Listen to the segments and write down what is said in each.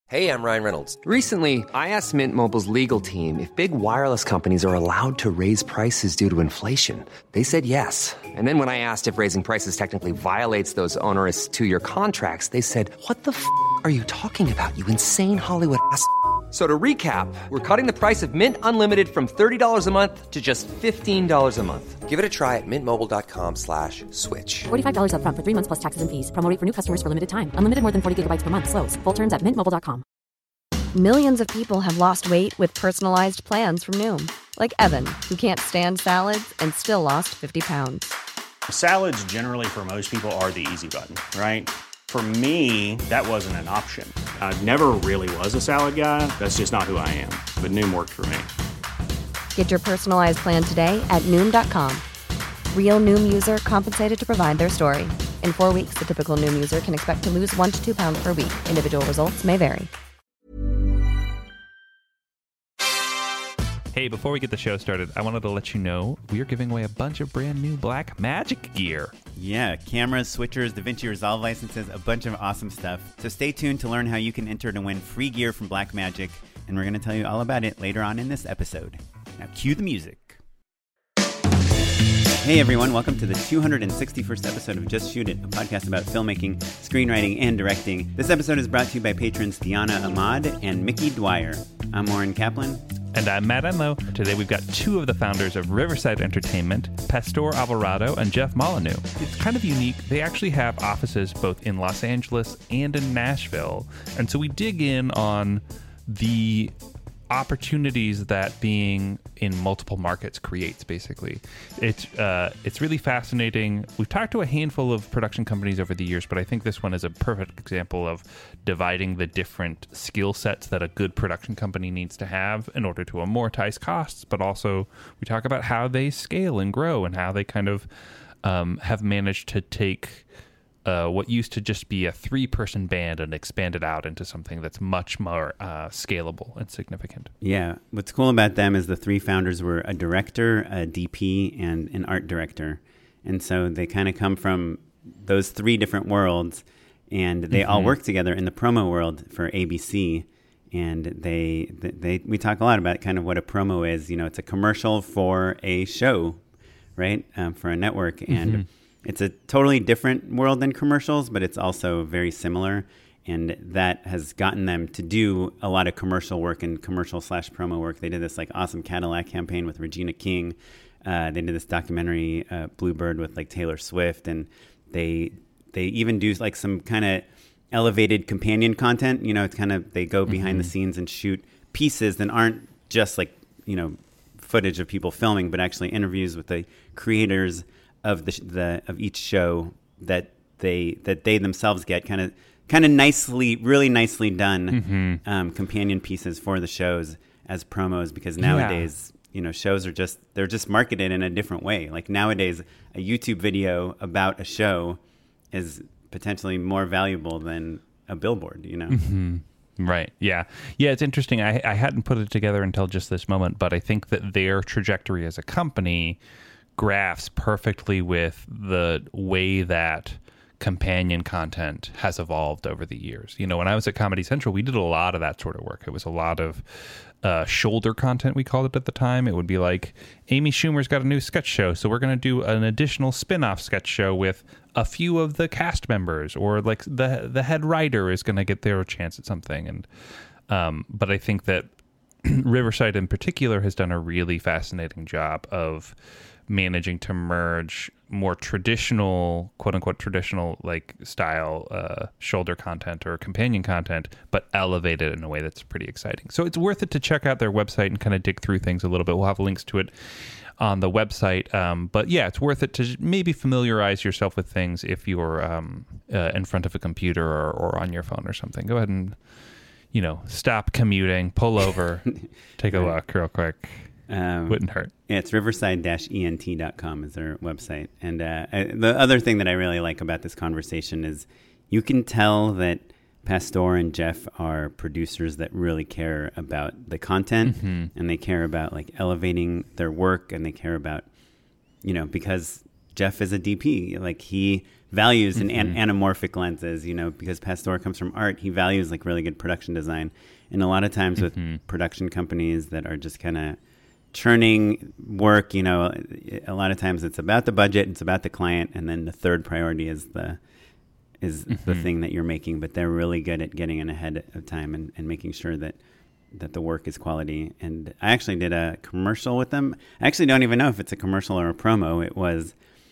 Hey, I'm Ryan Reynolds. Recently, I asked Mint Mobile's legal team if big wireless companies are allowed to raise prices due to inflation. They said yes. And then when I asked if raising prices technically violates those onerous two-year contracts, they said, "What the f*** are you talking about, you insane Hollywood ass?" So to recap, we're cutting the price of Mint Unlimited from $30 a month to just $15 a month. Give it a try at mintmobile.com/switch. $45 up front for 3 months plus taxes and fees. Promo rate for new customers for limited time. Unlimited more than 40 gigabytes per month. Slows full terms at mintmobile.com. Millions of people have lost weight with personalized plans from Noom. Like Evan, who can't stand salads and still lost 50 pounds. Salads generally for most people are the easy button, right? For me, that wasn't an option. I never really was a salad guy. That's just not who I am. But Noom worked for me. Get your personalized plan today at Noom.com. Real Noom user compensated to provide their story. In 4 weeks, the typical Noom user can expect to lose 1 to 2 pounds per week. Individual results may vary. Hey, before we get the show started, I wanted to let you know we are giving away a bunch of brand new Blackmagic gear. Yeah, cameras, switchers, DaVinci Resolve licenses, a bunch of awesome stuff. So stay tuned to learn how you can enter to win free gear from Blackmagic, and we're going to tell you all about it later on in this episode. Now cue the music. Hey everyone, welcome to the 261st episode of Just Shoot It, a podcast about filmmaking, screenwriting, and directing. This episode is brought to you by patrons Diana Ahmad and Mickey Dwyer. I'm Warren Kaplan. And I'm Matt Enlow. Today we've got two of the founders of Riverside Entertainment, Pastor Alvarado and Jeff Molyneux. It's kind of unique. They actually have offices both in Los Angeles and in Nashville. And so we dig in on the opportunities that being in multiple markets creates, basically. It's really fascinating. We've talked to a handful of production companies over the years, but I think this one is a perfect example of dividing the different skill sets that a good production company needs to have in order to amortize costs, but also we talk about how they scale and grow and how they kind of have managed to take what used to just be a 3-person band and expand it out into something that's much more scalable and significant. Yeah. What's cool about them is the three founders were a director, a DP, and an art director. And so they kind of come from those three different worlds, and they all work together in the promo world for ABC. And we talk a lot about kind of what a promo is. You know, it's a commercial for a show, right? For a network. And it's a totally different world than commercials, but it's also very similar. And that has gotten them to do a lot of commercial work and commercial/promo work. They did this like awesome Cadillac campaign with Regina King. They did this documentary, Bluebird, with like Taylor Swift. And they even do like some kind of elevated companion content. You know, it's kind of, they go behind the scenes and shoot pieces that aren't just like, you know, footage of people filming, but actually interviews with the creators of of each show that they themselves get kind of nicely, really nicely done companion pieces for the shows as promos, because nowadays, you know, shows are they're just marketed in a different way. Like nowadays, a YouTube video about a show is potentially more valuable than a billboard, you know? Right. Yeah. Yeah. It's interesting. I hadn't put it together until just this moment, but I think that their trajectory as a company graphs perfectly with the way that companion content has evolved over the years. You know, when I was at Comedy Central, we did a lot of that sort of work. It was a lot of shoulder content, we called it at the time. It would be like, Amy Schumer's got a new sketch show, so we're going to do an additional spin-off sketch show with a few of the cast members, or like the head writer is going to get their chance at something. And but I think that Riverside in particular has done a really fascinating job of managing to merge more traditional, quote unquote, traditional like style shoulder content or companion content, but elevate it in a way that's pretty exciting. So it's worth it to check out their website and kind of dig through things a little bit. We'll have links to it on the website. But yeah, it's worth it to maybe familiarize yourself with things if you're in front of a computer or on your phone or something. Go ahead and, you know, stop commuting, pull over, take a look real quick. Wouldn't hurt. Yeah, it's riverside-ent.com is their website. And the other thing that I really like about this conversation is you can tell that Pastor and Jeff are producers that really care about the content, and they care about like elevating their work, and they care about, you know, because Jeff is a DP, like he values and anamorphic lenses, because Pastor comes from art. He values like really good production design. And a lot of times with production companies that are just kind of churning work, a lot of times it's about the budget, it's about the client, and then the third priority is the thing that you're making. But they're really good at getting in ahead of time and making sure that the work is quality. And I actually did a commercial with them. I actually don't even know if it's a commercial or a promo. It was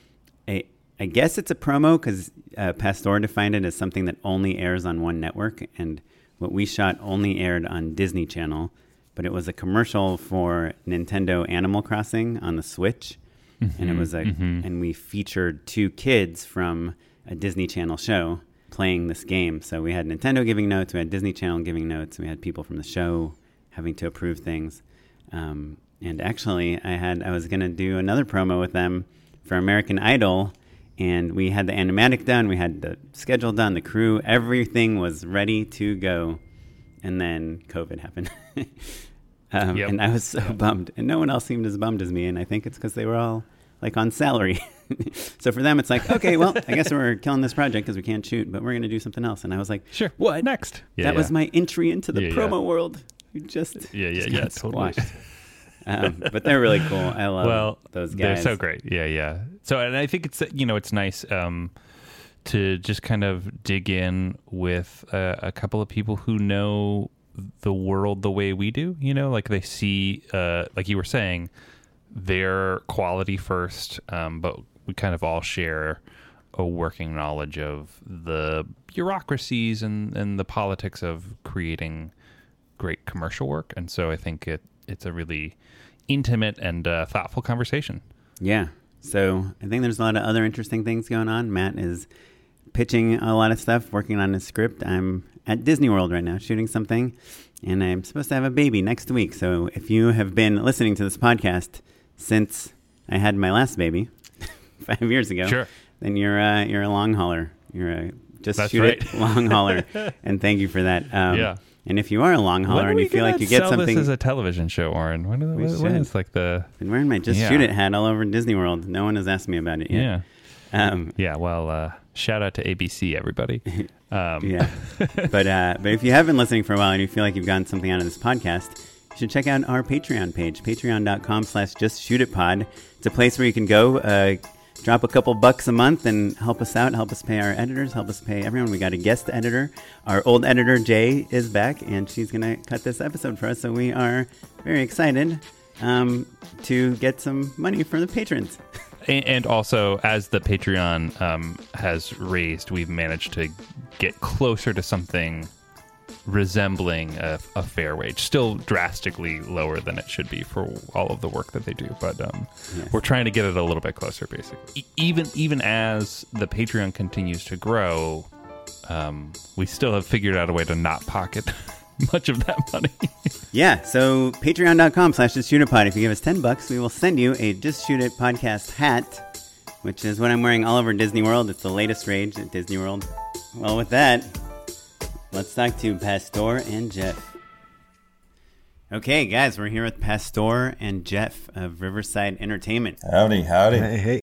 I guess it's a promo because Pastor defined it as something that only airs on one network. And what we shot only aired on Disney Channel. But it was a commercial for Nintendo Animal Crossing on the Switch. And it was and we featured 2 kids from a Disney Channel show playing this game. So we had Nintendo giving notes, we had Disney Channel giving notes, we had people from the show having to approve things. And actually, I was going to do another promo with them for American Idol, and we had the animatic done, we had the schedule done, the crew, everything was ready to go. And then COVID happened. And I was so bummed. And no one else seemed as bummed as me, and I think it's because they were all like on salary. So for them, it's like, okay, well, I guess we're killing this project because we can't shoot, but we're going to do something else. And I was like, sure, what? Next. That was my entry into the promo world. You just got squashed. Totally. But they're really cool. I love those guys. They're so great. Yeah. So, and I think it's, it's nice to just kind of dig in with a couple of people who know the world the way we do, like they see, like you were saying, their quality first, but we kind of all share a working knowledge of the bureaucracies and the politics of creating great commercial work. And so I think it's a really intimate and thoughtful conversation. Yeah. So I think there's a lot of other interesting things going on. Matt is pitching a lot of stuff, working on his script. I'm at Disney World right now shooting something, and I'm supposed to have a baby next week. So if you have been listening to this podcast since I had my last baby 5 years ago, sure, then you're a long hauler. You're a That's shoot right. it long hauler, and thank you for that. Yeah. And if you are a long hauler and you feel like you get something, this as a television show, Oren. When is like the? Been wearing my Just Shoot It hat all over Disney World. No one has asked me about it yet. Yeah. Well, shout out to ABC, everybody. Yeah. But if you have been listening for a while and you feel like you've gotten something out of this podcast, you should check out our Patreon page, patreon.com/justShootItPod. It's a place where you can go, drop a couple bucks a month and help us out, help us pay our editors, help us pay everyone. We got a guest editor. Our old editor, Jay, is back, and she's going to cut this episode for us. So we are very excited to get some money for the patrons. And also, as the Patreon has raised, we've managed to get closer to something resembling a fair wage. Still drastically lower than it should be for all of the work that they do, but yes. We're trying to get it a little bit closer, basically. Even as the Patreon continues to grow, we still have figured out a way to not pocket much of that money. Yeah, so patreon.com/JustShootItPod. If you give us $10, we will send you a Just Shoot It podcast hat, which is what I'm wearing all over Disney World. It's the latest rage at Disney World. Well, with that, let's talk to Pastor and Jeff. Okay, guys, we're here with Pastor and Jeff of Riverside Entertainment. Howdy. Hey.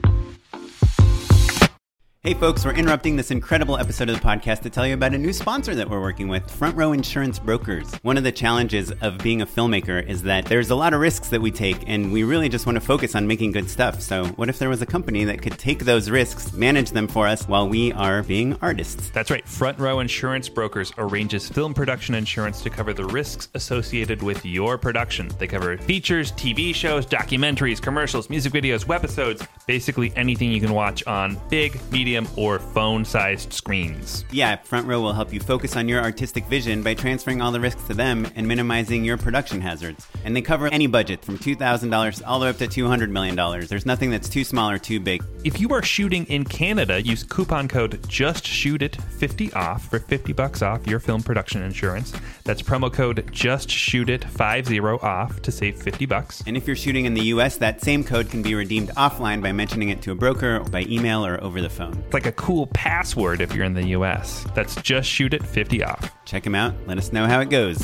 Hey folks, we're interrupting this incredible episode of the podcast to tell you about a new sponsor that we're working with, Front Row Insurance Brokers. One of the challenges of being a filmmaker is that there's a lot of risks that we take, and we really just want to focus on making good stuff. So what if there was a company that could take those risks, manage them for us while we are being artists? That's right. Front Row Insurance Brokers arranges film production insurance to cover the risks associated with your production. They cover features, TV shows, documentaries, commercials, music videos, webisodes, basically anything you can watch on big, medium, or phone-sized screens. Yeah, Front Row will help you focus on your artistic vision by transferring all the risks to them and minimizing your production hazards. And they cover any budget from $2,000 all the way up to $200 million. There's nothing that's too small or too big. If you are shooting in Canada, use coupon code JustShootIt50 for $50 off your film production insurance. That's promo code JustShootIt50 to save $50. And if you're shooting in the US, that same code can be redeemed offline by mentioning it to a broker, by email, or over the phone. It's like a cool password if you're in the US. That's JustShootIt50. Check them out. Let us know how it goes.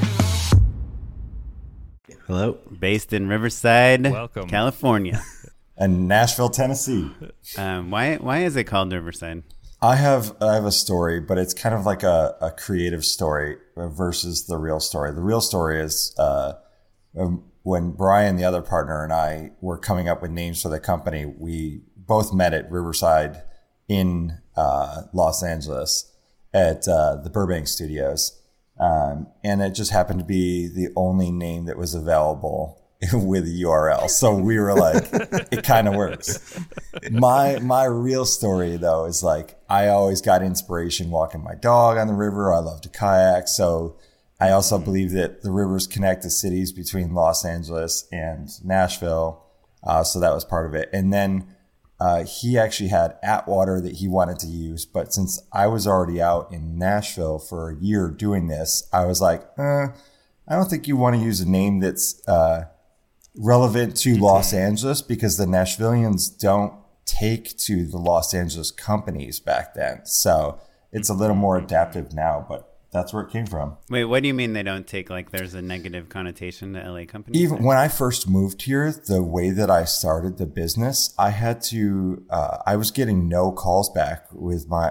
Hello. Based in Riverside, Welcome. California. and Nashville, Tennessee. Why is it called Riverside? I have a story, but it's kind of like a creative story versus the real story. The real story is when Brian, the other partner, and I were coming up with names for the company, we both met at Riverside in Los Angeles at the Burbank Studios. And it just happened to be the only name that was available with a URL. So we were like, it kind of works. My real story though is like, I always got inspiration walking my dog on the river. I love to kayak. So I also believe that the rivers connect the cities between Los Angeles and Nashville. So that was part of it. And then he actually had Atwater that he wanted to use. But since I was already out in Nashville for a year doing this, I was like, I don't think you want to use a name that's relevant to Los Angeles, because the Nashvillians don't take to the Los Angeles companies back then. So it's a little more adaptive now, but that's where it came from. Wait, what do you mean they don't take, like there's a negative connotation to LA companies? Even when I first moved here, the way that I started the business, I had to, I was getting no calls back with my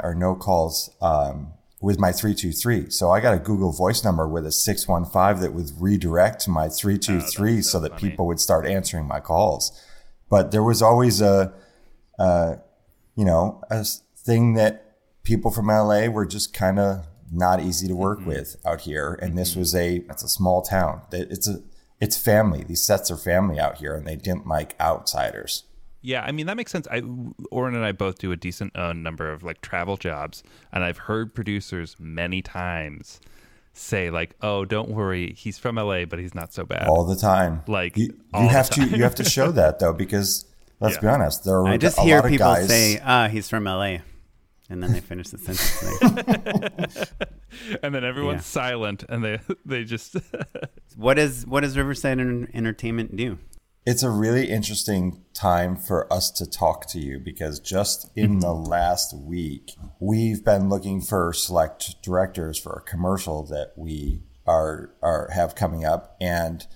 323. So I got a Google Voice number with a 615 that would redirect to my 323 so that funny. People would start answering my calls. But there was always a thing that people from LA were just kind of not easy to work with out here. And this was it's a small town. It's family. These sets are family out here, and they didn't like outsiders. Yeah, I mean, that makes sense. Oren and I both do a decent number of like travel jobs, and I've heard producers many times say like, "Oh, don't worry, he's from LA, but he's not so bad." All the time. Like you have to show that though, because let's be honest, there are I just hear people say, "He's from LA," and then they finish the sentence. And then everyone's silent, and they just. What does Riverside Entertainment do? It's a really interesting time for us to talk to you, because just in the last week, we've been looking for select directors for a commercial that we have coming up, and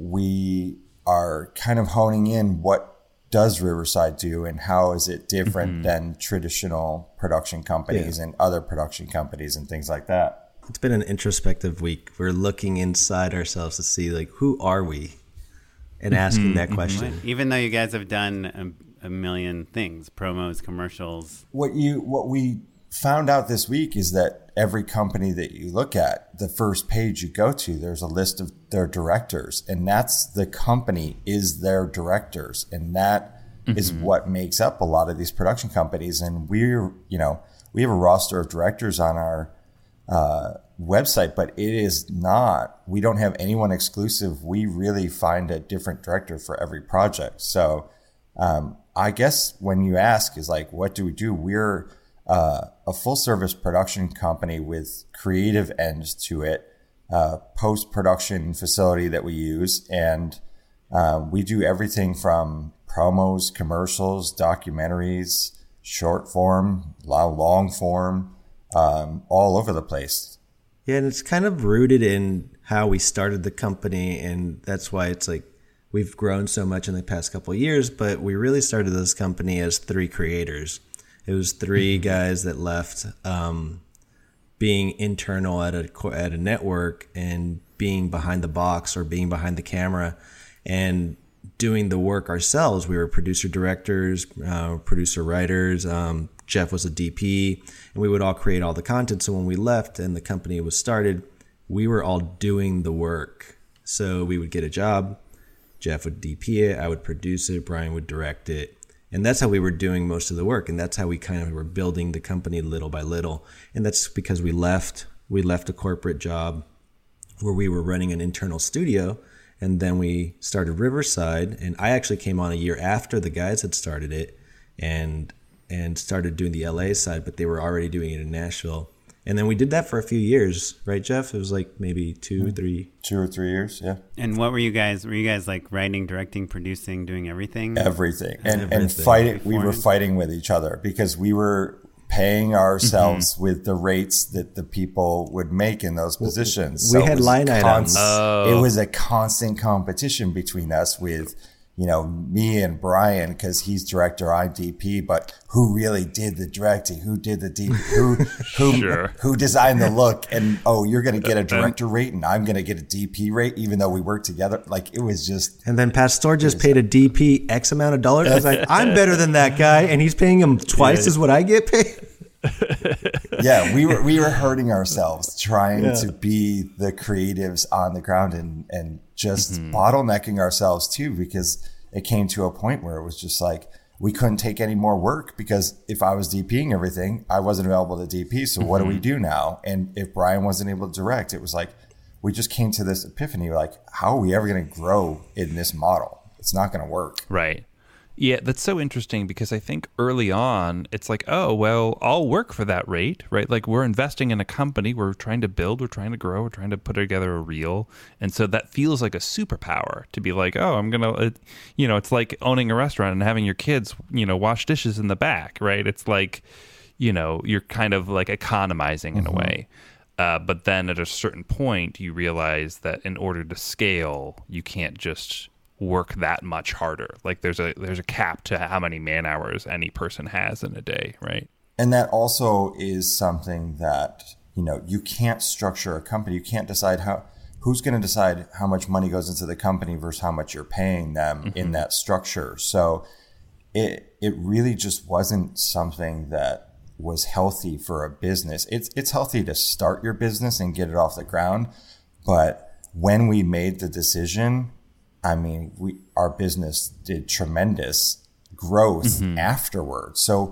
we are kind of honing in what does Riverside do and how is it different than traditional production companies and other production companies and things like that. It's been an introspective week. We're looking inside ourselves to see like, who are we? And asking that question. Even though you guys have done a million things, promos, commercials. What we found out this week is that every company that you look at, the first page you go to, there's a list of their directors, and that's the company is their directors, and that is what makes up a lot of these production companies. And we have a roster of directors on our website, but it is not, we don't have anyone exclusive. We really find a different director for every project. So I guess when you ask is like, what do we do? We're a full service production company with creative ends to it, post-production facility that we use. And we do everything from promos, commercials, documentaries, short form, long form, all over the place. Yeah, and it's kind of rooted in how we started the company, and that's why it's like we've grown so much in the past couple of years, but we really started this company as 3 creators. It was 3 guys that left being internal at a network and being behind the box or being behind the camera and doing the work ourselves. We were producer directors, producer writers. Jeff was a DP, and we would all create all the content. So when we left and the company was started, we were all doing the work. So we would get a job, Jeff would DP it, I would produce it, Brian would direct it. And that's how we were doing most of the work. And that's how we kind of were building the company little by little. And that's because we left a corporate job where we were running an internal studio. And then we started Riverside. And I actually came on a year after the guys had started it and started doing the LA side, but they were already doing it in Nashville. And then we did that for a few years, right, Jeff? It was like maybe 2 or 3 years, yeah. And what were you guys? Were you guys like writing, directing, producing, doing everything? Everything. And fighting. We were fighting with each other because we were paying ourselves with the rates that the people would make in those positions. We had line items. It was a constant competition between us with me and Brian, because he's director, I'm DP, but who really did the directing? Who did the DP? Who designed the look? And, you're going to get a director rate and I'm going to get a DP rate, even though we work together. Like, it was just. And then Pastor just paid a DP X amount of dollars. I was like, I'm better than that guy. And he's paying him twice as what I get paid. Yeah, we were hurting ourselves trying to be the creatives on the ground and just bottlenecking ourselves too, because it came to a point where it was just like we couldn't take any more work, because if I was DPing everything, I wasn't available to DP. So what do we do now? And if Brian wasn't able to direct, it was like we just came to this epiphany, like, how are we ever going to grow in this model? It's not going to work. Right. Yeah, that's so interesting, because I think early on, it's like, oh, well, I'll work for that rate, right? Like, we're investing in a company, we're trying to build, we're trying to grow, we're trying to put together a reel. And so that feels like a superpower to be like, oh, I'm going to, it's like owning a restaurant and having your kids, wash dishes in the back, right? It's like, you're kind of like economizing in a way. But then at a certain point, you realize that in order to scale, you can't just work that much harder. Like there's a cap to how many man hours any person has in a day, right? And that also is something that, you can't structure a company. You can't decide who's going to decide how much money goes into the company versus how much you're paying them in that structure. So it really just wasn't something that was healthy for a business. It's healthy to start your business and get it off the ground. But when we made the decision, I mean, our business did tremendous growth afterwards. So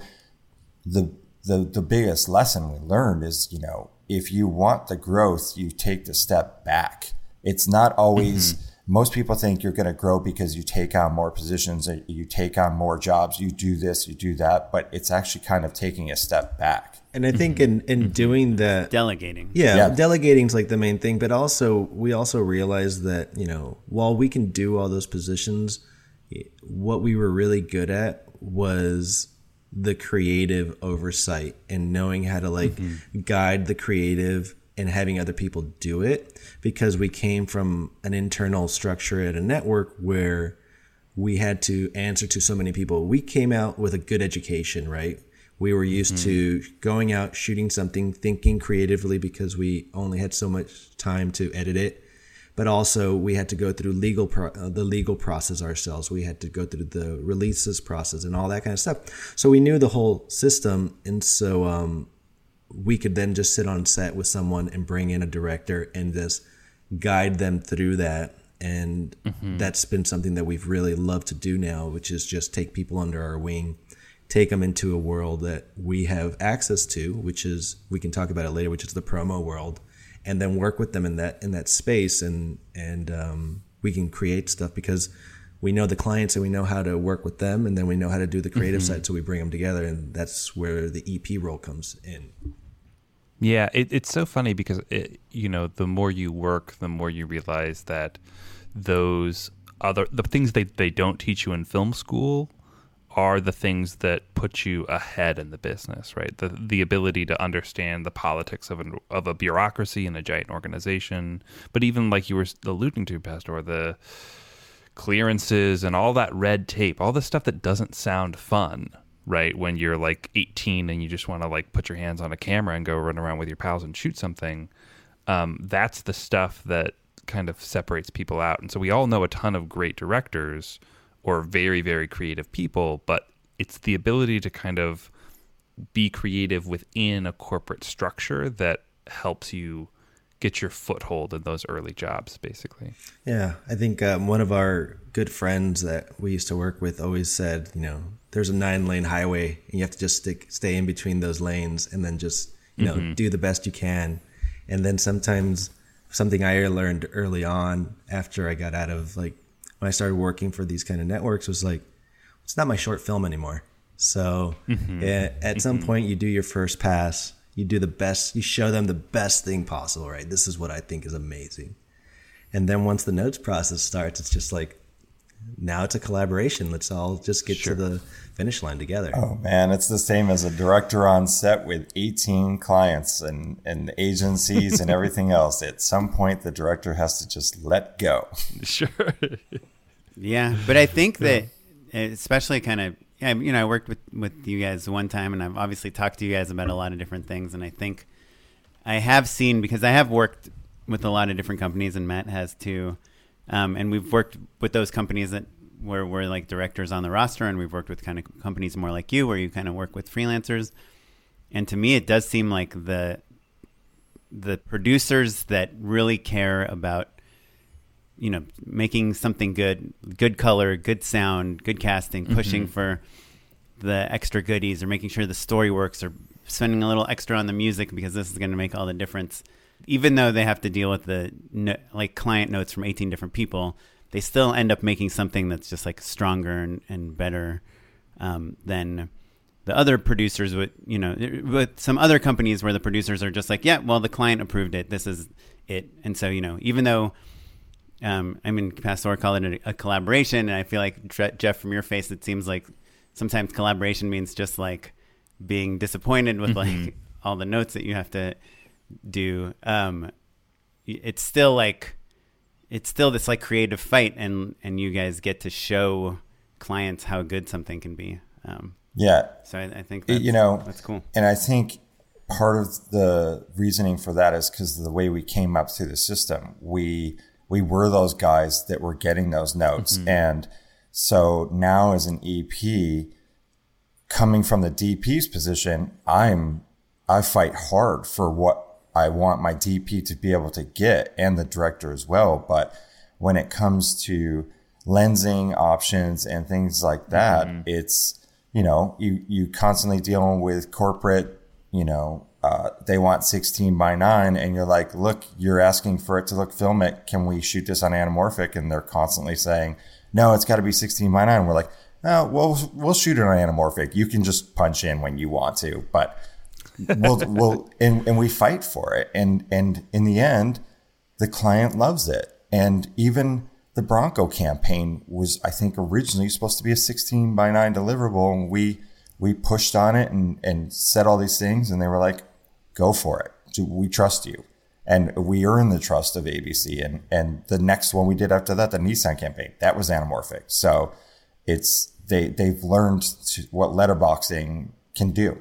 the biggest lesson we learned is, if you want the growth, you take the step back. It's not always, most people think you're going to grow because you take on more positions, you take on more jobs, you do this, you do that, but it's actually kind of taking a step back. And I think in doing that, delegating. Yeah, delegating is like the main thing. But we also realized that, while we can do all those positions, what we were really good at was the creative oversight and knowing how to guide the creative and having other people do it, because we came from an internal structure at a network where we had to answer to so many people. We came out with a good education, right? We were used to going out, shooting something, thinking creatively, because we only had so much time to edit it. But also we had to go through the legal process ourselves. We had to go through the releases process and all that kind of stuff. So we knew the whole system. And so we could then just sit on set with someone and bring in a director and just guide them through that. And that's been something that we've really loved to do now, which is just take people under our wing, take them into a world that we have access to, which is, we can talk about it later, which is the promo world, and then work with them in that space, and we can create stuff because we know the clients and we know how to work with them, and then we know how to do the creative side, so we bring them together, and that's where the EP role comes in. Yeah, it's so funny because the more you work, the more you realize that the things they don't teach you in film school are the things that put you ahead in the business, right? The ability to understand the politics of a bureaucracy in a giant organization, but even like you were alluding to, Pastor, the clearances and all that red tape, all the stuff that doesn't sound fun, right? When you're like 18 and you just want to like put your hands on a camera and go run around with your pals and shoot something. That's the stuff that kind of separates people out. And so we all know a ton of great directors or very, very creative people, but it's the ability to kind of be creative within a corporate structure that helps you get your foothold in those early jobs, basically. Yeah, I think one of our good friends that we used to work with always said, there's a 9-lane highway and you have to just stay in between those lanes and then just, do the best you can. And then sometimes something I learned early on after I got out of when I started working for these kind of networks was it's not my short film anymore. So at some point you do your first pass, you do the best, you show them the best thing possible, right? This is what I think is amazing. And then once the notes process starts, it's just now it's a collaboration. Let's all just get to the finish line together. Oh man, it's the same as a director on set with 18 clients and agencies and everything else. At some point, the director has to just let go. Sure. Yeah, but I think that especially kind of, I worked with you guys one time, and I've obviously talked to you guys about a lot of different things, and I think I have seen, because I have worked with a lot of different companies, and Matt has too, and we've worked with those companies where we're like directors on the roster, and we've worked with kind of companies more like you, where you kind of work with freelancers, and to me, it does seem like the producers that really care about, making something good color, good sound, good casting, pushing for the extra goodies, or making sure the story works, or spending a little extra on the music because this is going to make all the difference. Even though they have to deal with the client notes from 18 different people, they still end up making something that's just like stronger and better than the other producers with some other companies where the producers are just like, yeah, well, the client approved it. This is it. And so, even though, Pastor called it a collaboration, and I feel like, Jeff, from your face, it seems like sometimes collaboration means just like being disappointed with like all the notes that you have to do. It's still this like creative fight, and you guys get to show clients how good something can be. Yeah. So I think that's cool. And I think part of the reasoning for that is because of the way we came up through the system. We were those guys that were getting those notes. And so now as an EP, coming from the DP's position, I fight hard for what I want my DP to be able to get, and the director as well. But when it comes to lensing options and things like that, it's, you constantly dealing with corporate, they want 16:9, and you're like, look, you're asking for it to look filmic. Can we shoot this on anamorphic? And they're constantly saying, no, it's got to be 16:9. We're like, no, we'll shoot it on anamorphic. You can just punch in when you want to, but and we fight for it. And in the end, the client loves it. And even the Bronco campaign was, I think, originally supposed to be a 16:9 deliverable, and we pushed on it and said all these things, and they were like, go for it. We trust you. And we earned the trust of ABC. And the next one we did after that, the Nissan campaign, that was anamorphic. So they've learned what letterboxing can do.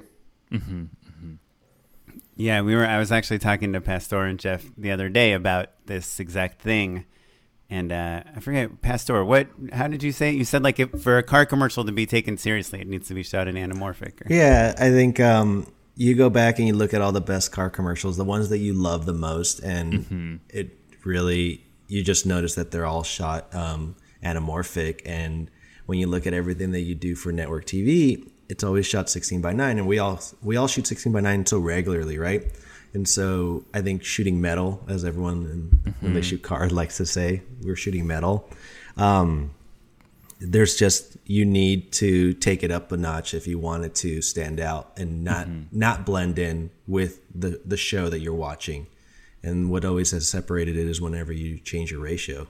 Yeah, I was actually talking to Pastor and Jeff the other day about this exact thing. And I forget, Pastor, how did you say it? You said like for a car commercial to be taken seriously, it needs to be shot in anamorphic. Yeah, I think you go back and you look at all the best car commercials, the ones that you love the most, and it really, you just notice that they're all shot anamorphic. And when you look at everything that you do for network TV, it's always shot 16:9, and we all shoot 16:9 so regularly, right? And so I think shooting metal, as everyone when they shoot cars likes to say, we're shooting metal. There's just, you need to take it up a notch if you want it to stand out and not blend in with the show that you're watching. And what always has separated it is whenever you change your ratio.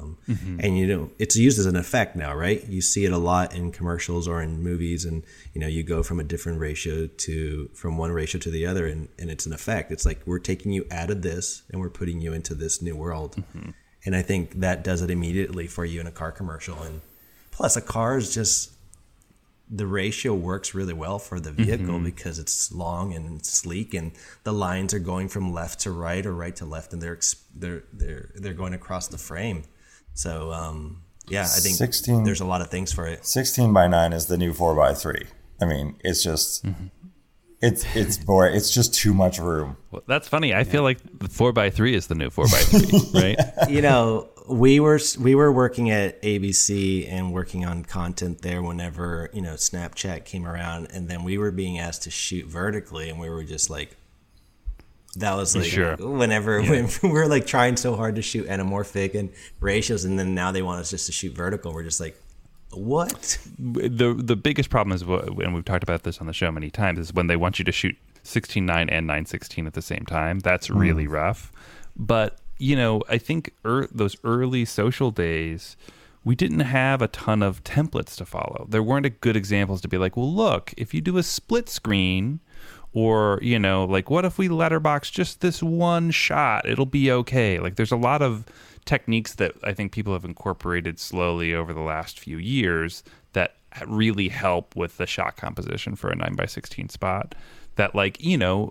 And it's used as an effect now, right? You see it a lot in commercials or in movies, and you go from a different ratio from one ratio to the other, and it's an effect. It's like, we're taking you out of this and we're putting you into this new world. And I think that does it immediately for you in a car commercial. And plus, a car is just, the ratio works really well for the vehicle because it's long and sleek, and the lines are going from left to right or right to left, and they're going across the frame. So I think there's a lot of things for it. 16:9 is the new 4x3. I mean, it's just it's boring. It's just too much room. Well, that's funny. I feel like the 4x3 is the new 4x3, right? We were working at ABC and working on content there whenever, Snapchat came around, and then we were being asked to shoot vertically, and we were just like, that was like, whenever when we were like trying so hard to shoot anamorphic and ratios, and then now they want us just to shoot vertical. We're just like, what? The biggest problem is, and we've talked about this on the show many times, is when they want you to shoot 16:9 and 9:16 at the same time. That's really rough. But I think those early social days, we didn't have a ton of templates to follow. There weren't good examples to be like, well, look, if you do a split screen, or, like, what if we letterbox just this one shot? It'll be okay. Like, there's a lot of techniques that I think people have incorporated slowly over the last few years that really help with the shot composition for a 9x16 spot. That, like, you know,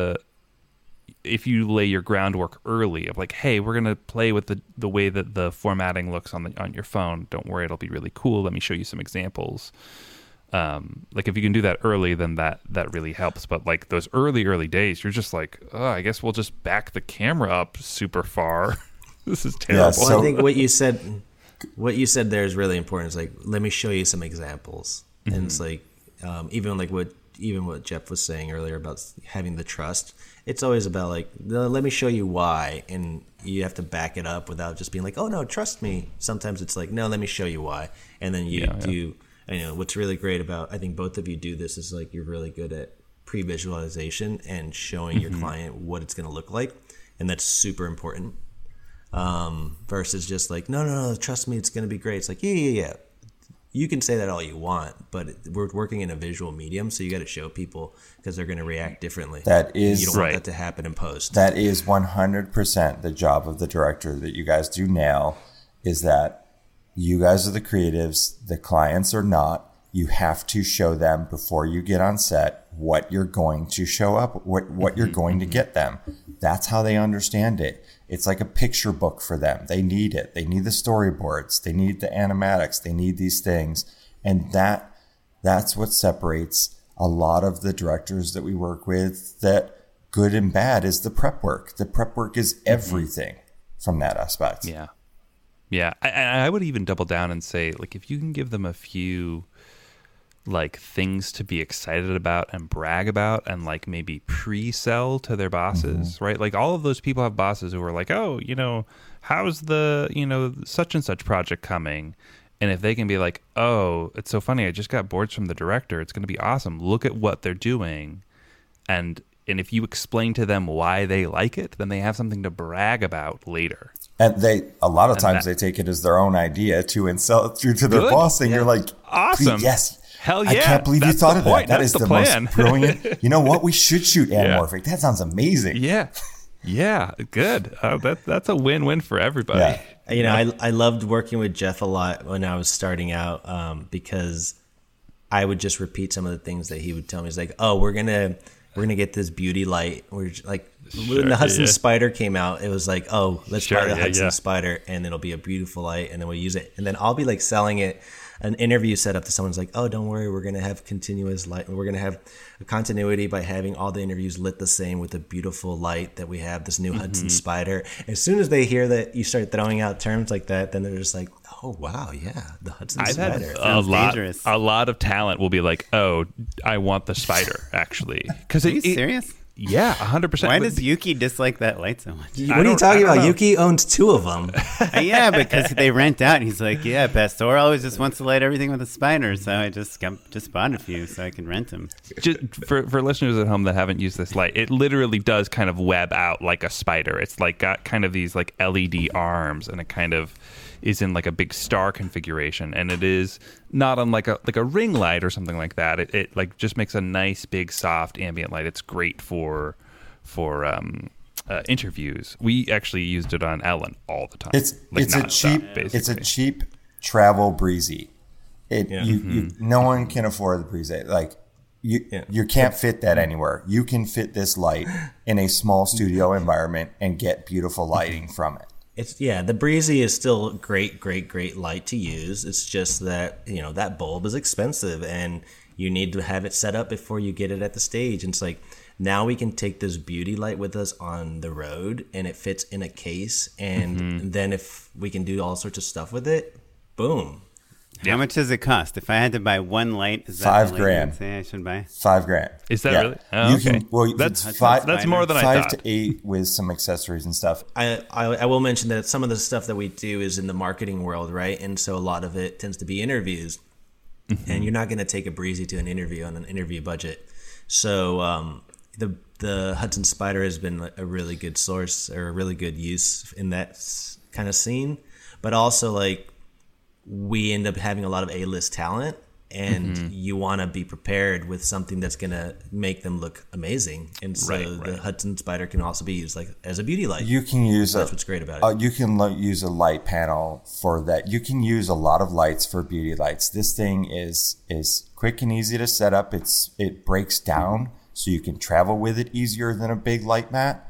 if you lay your groundwork early of like, hey, we're gonna play with the way that the formatting looks on your phone. Don't worry, it'll be really cool. Let me show you some examples. Like if you can do that early, then that really helps. But like those early days, you're just like, oh, I guess we'll just back the camera up super far. This is terrible. Yeah, so I think what you said there is really important. It's like, let me show you some examples. Mm-hmm. And it's like, even what Jeff was saying earlier about having the trust, it's always about like, let me show you why. And you have to back it up without just being like, oh no, trust me. Sometimes it's like, no, let me show you why. And then you do. I know what's really great about, I think both of you do this, is like you're really good at pre-visualization and showing your client what it's going to look like. And that's super important. Versus just like, no, trust me, it's going to be great. It's like, yeah. You can say that all you want, but we're working in a visual medium, so you got to show people because they're going to react differently. That is, you don't want that to happen in post. That is 100% the job of the director that you guys do now, is that you guys are the creatives, the clients are not. You have to show them before you get on set what you're going to show up, what you're going to get them. That's how they understand it. It's like a picture book for them. They need it. They need the storyboards. They need the animatics. They need these things. And that's what separates a lot of the directors that we work with, that good and bad, is the prep work. The prep work is everything from that aspect. Yeah. Yeah, I would even double down and say, like, if you can give them a few, like, things to be excited about and brag about and, like, maybe pre-sell to their bosses, right? Like, all of those people have bosses who are like, oh, you know, how's the, you know, such and such project coming? And if they can be like, oh, it's so funny, I just got boards from the director. It's going to be awesome. Look at what they're doing. And if you explain to them why they like it, then they have something to brag about later. And a lot of times they take it as their own idea too and sell it through to their boss. And you're like, awesome. Yes. Hell yeah. I can't believe you thought of that. That is the plan. most brilliant. You know what? We should shoot anamorphic. That sounds amazing. Yeah. Yeah. Good. That's a win-win for everybody. Yeah. You know, I loved working with Jeff a lot when I was starting out, because I would just repeat some of the things that he would tell me. He's like, oh, we're gonna get this beauty light. We're like, when the Hudson Spider came out, it was like, oh, let's buy the Hudson Spider and it'll be a beautiful light, and then we'll use it. And then I'll be like selling it, an interview set up to someone's like, oh, don't worry, we're going to have continuous light. We're going to have a continuity by having all the interviews lit the same with a beautiful light that we have, this new Hudson Spider. As soon as they hear that you start throwing out terms like that, then they're just like, oh, wow, yeah, the Hudson Spider. A lot of talent will be like, oh, I want the Spider, actually. Are you serious? Yeah, 100%. Why does Yuki dislike that light so much? What are you talking about? Yuki owns 2 of them. Yeah, because they rent out. He's like, yeah, Pastor always just wants to light everything with a spider, so I just bought a few so I can rent them. Just for listeners at home that haven't used this light, it literally does kind of web out like a spider. It's like got kind of these like LED arms, and it kind of is in like a big star configuration, and it is not unlike a ring light or something like that. It like just makes a nice big soft ambient light. It's great for interviews. We actually used it on Ellen all the time. It's a cheap travel breezy. No one can afford the breezy. Like you can't fit that anywhere. You can fit this light in a small studio environment and get beautiful lighting from it. The Breezy is still great light to use. It's just that, you know, that bulb is expensive and you need to have it set up before you get it at the stage. And it's like, now we can take this beauty light with us on the road and it fits in a case. And then if we can do all sorts of stuff with it, boom. How much does it cost? If I had to buy one light, is that $5,000. Say I should buy $5,000. Is that really? Oh, okay. That's more than I thought. 5 to 8 with some accessories and stuff. I will mention that some of the stuff that we do is in the marketing world, right? And so a lot of it tends to be interviews, and you're not going to take a Breezy to an interview on an interview budget. So the Hudson Spider has been a really good source or a really good use in that kind of scene, but also like, we end up having a lot of A-list talent, and you want to be prepared with something that's going to make them look amazing. And so the Hudson Spider can also be used like as a beauty light. You can use that's what's great about it. You can use a light panel for that. You can use a lot of lights for beauty lights. This thing is quick and easy to set up. It breaks down, so you can travel with it easier than a big light mat.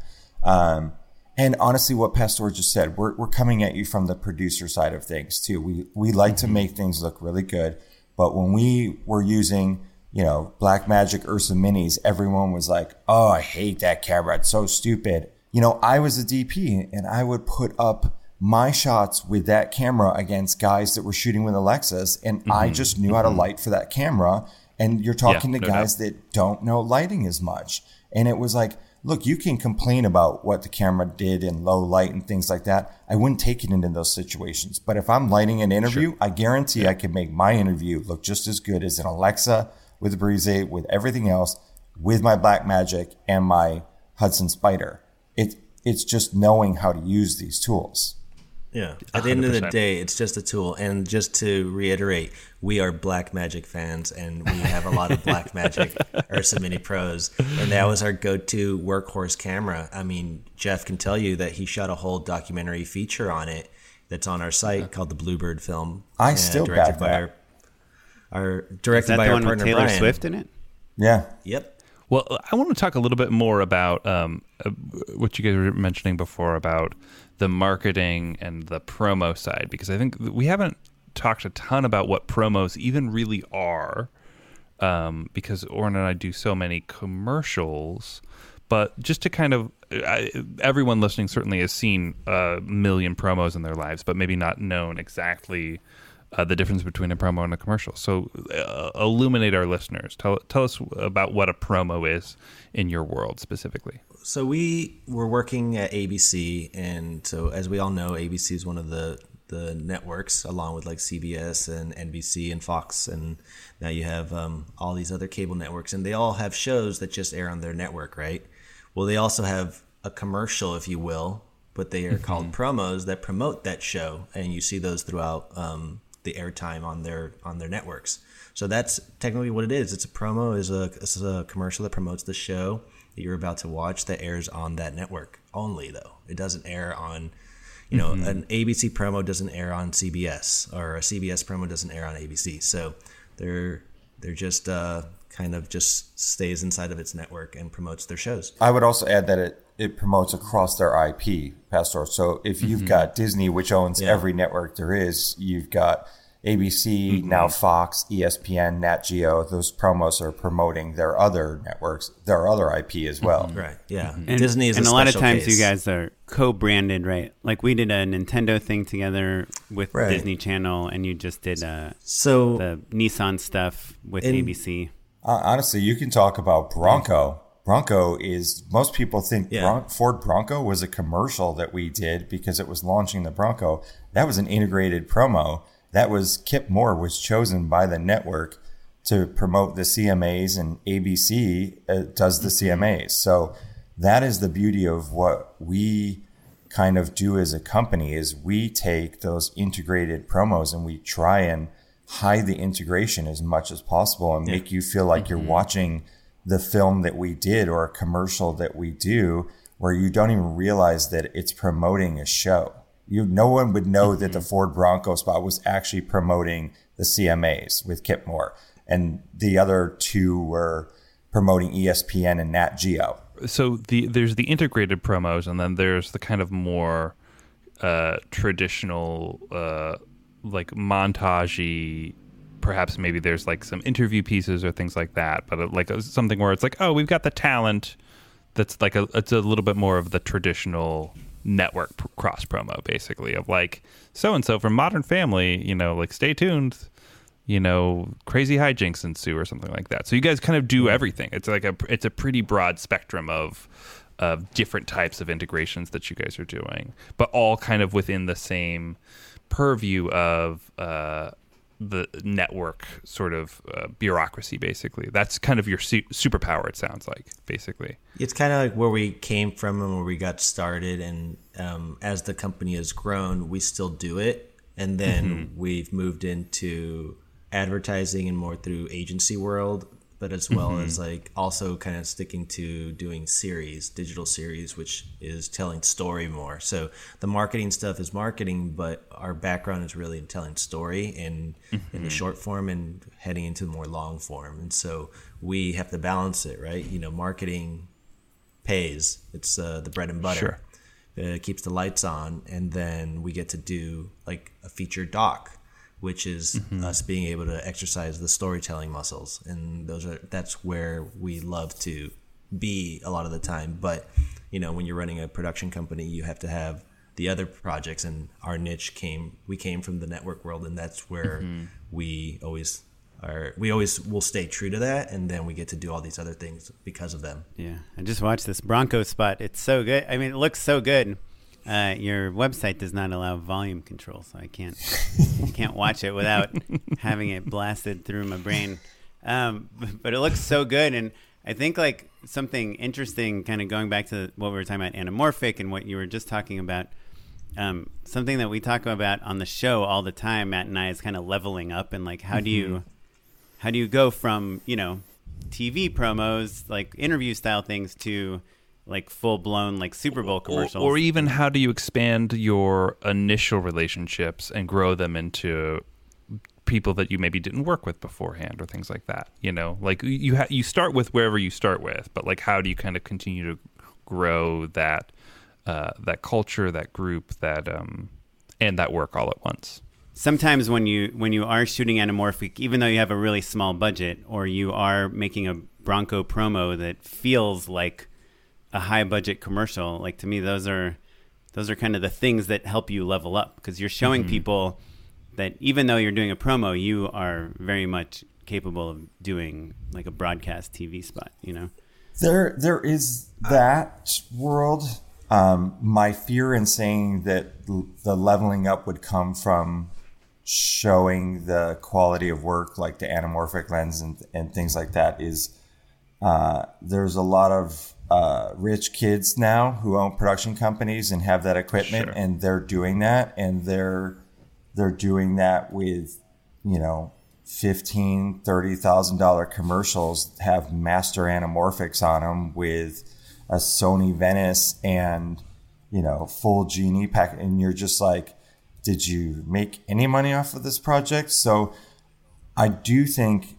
And honestly, what Pastor just said, we're coming at you from the producer side of things too. We like to make things look really good, but when we were using, Blackmagic Ursa Minis, everyone was like, "Oh, I hate that camera. It's so stupid." I was a DP, and I would put up my shots with that camera against guys that were shooting with Alexas, and I just knew how to light for that camera. And you're talking to guys that don't know lighting as much, and it was like, look, you can complain about what the camera did in low light and things like that. I wouldn't take it into those situations. But if I'm lighting an interview, I guarantee I can make my interview look just as good as an Alexa, with Breeze, with everything else, with my Blackmagic and my Hudson Spider. It's just knowing how to use these tools. Yeah. At the end of the day, it's just a tool. And just to reiterate, we are Blackmagic fans, and we have a lot of Blackmagic Ursa Mini Pros. And that was our go-to workhorse camera. I mean, Jeff can tell you that he shot a whole documentary feature on it that's on our site called the Bluebird Film. I still back that. Directed by our partner, with Taylor Brian. Swift in it? Yeah. Yep. Well, I want to talk a little bit more about what you guys were mentioning before about the marketing and the promo side, because I think we haven't talked a ton about what promos even really are, because Oren and I do so many commercials. But just to kind of, everyone listening certainly has seen a million promos in their lives, but maybe not known exactly the difference between a promo and a commercial. So illuminate our listeners. Tell us about what a promo is in your world specifically. So we were working at ABC, and so as we all know, ABC is one of the networks, along with like CBS and NBC and Fox, and now you have all these other cable networks, and they all have shows that just air on their network, right? Well, they also have a commercial, if you will, but they are called promos that promote that show, and you see those throughout the airtime on their networks. So that's technically what it is. It's a promo. It's a commercial that promotes the show that you're about to watch that airs on that network only, though. It doesn't air on, an ABC promo doesn't air on CBS, or a CBS promo doesn't air on ABC. So they're just kind of just stays inside of its network and promotes their shows. I would also add that it promotes across their IP, Pastor. So if you've got Disney, which owns every network there is, you've got ABC, now Fox, ESPN, Nat Geo. Those promos are promoting their other networks, their other IP as well. Right, yeah. And Disney is and a a lot of special times case. you guys are co-branded, right? Like we did a Nintendo thing together with Disney Channel, and you just did the Nissan stuff with ABC. Honestly, you can talk about Bronco. Bronco is, most people think Ford Bronco was a commercial that we did because it was launching the Bronco. That was an integrated promo. That was, Kip Moore was chosen by the network to promote the CMAs, and ABC does the CMAs. So that is the beauty of what we kind of do as a company, is we take those integrated promos and we try and hide the integration as much as possible and make you feel like you're watching the film that we did or a commercial that we do, where you don't even realize that it's promoting a show. No one would know that the Ford Bronco spot was actually promoting the CMAs with Kip Moore, and the other two were promoting ESPN and Nat Geo. So there's the integrated promos, and then there's the kind of more traditional, like montage-y. Perhaps maybe there's like some interview pieces or things like that, but like something where it's like, oh, we've got the talent. That's like it's a little bit more of the traditional network cross promo, basically, of like so-and-so from Modern Family, like stay tuned, crazy hijinks ensue or something like that. So you guys kind of do everything. It's like it's a pretty broad spectrum of different types of integrations that you guys are doing, but all kind of within the same purview of the network sort of bureaucracy, basically. That's kind of your superpower, it sounds like, basically. It's kind of like where we came from and where we got started, and as the company has grown, we still do it, and then we've moved into advertising and more through agency world, but as well as like also kind of sticking to doing digital series, which is telling story more. So the marketing stuff is marketing, but our background is really in telling story in the short form and heading into more long form. And so we have to balance it, right? Marketing pays. It's the bread and butter. Sure. It keeps the lights on, and then we get to do like a featured doc, which is us being able to exercise the storytelling muscles, and that's where we love to be a lot of the time. But when you're running a production company, you have to have the other projects, and our niche we came from the network world, and that's where we always will stay true to that, and then we get to do all these other things because of them. Yeah, I just watched this Bronco spot. It's so good. I mean, it looks so good. Your website does not allow volume control, so I can't watch it without having it blasted through my brain. But it looks so good, and I think like something interesting, kind of going back to what we were talking about, anamorphic, and what you were just talking about. Something that we talk about on the show all the time, Matt and I, is kind of leveling up, and like how do you go from TV promos, like interview style things, to like full blown like Super Bowl commercials, or even how do you expand your initial relationships and grow them into people that you maybe didn't work with beforehand, or things like that. Like you start with wherever you start with, but like how do you kind of continue to grow that culture, that group, that and that work all at once. Sometimes when you are shooting anamorphic, even though you have a really small budget, or you are making a Bronco promo that feels like a high budget commercial, like to me those are kind of the things that help you level up, because you're showing people that even though you're doing a promo, you are very much capable of doing like a broadcast TV spot. There is that world. My fear in saying that the leveling up would come from showing the quality of work, like the anamorphic lens and things like that, is there's a lot of rich kids now who own production companies and have that equipment, and they're doing that, and they're doing that with $15,000-$30,000 commercials, have master anamorphics on them with a Sony Venice and full Genie pack, and you're just like, did you make any money off of this project? So I do think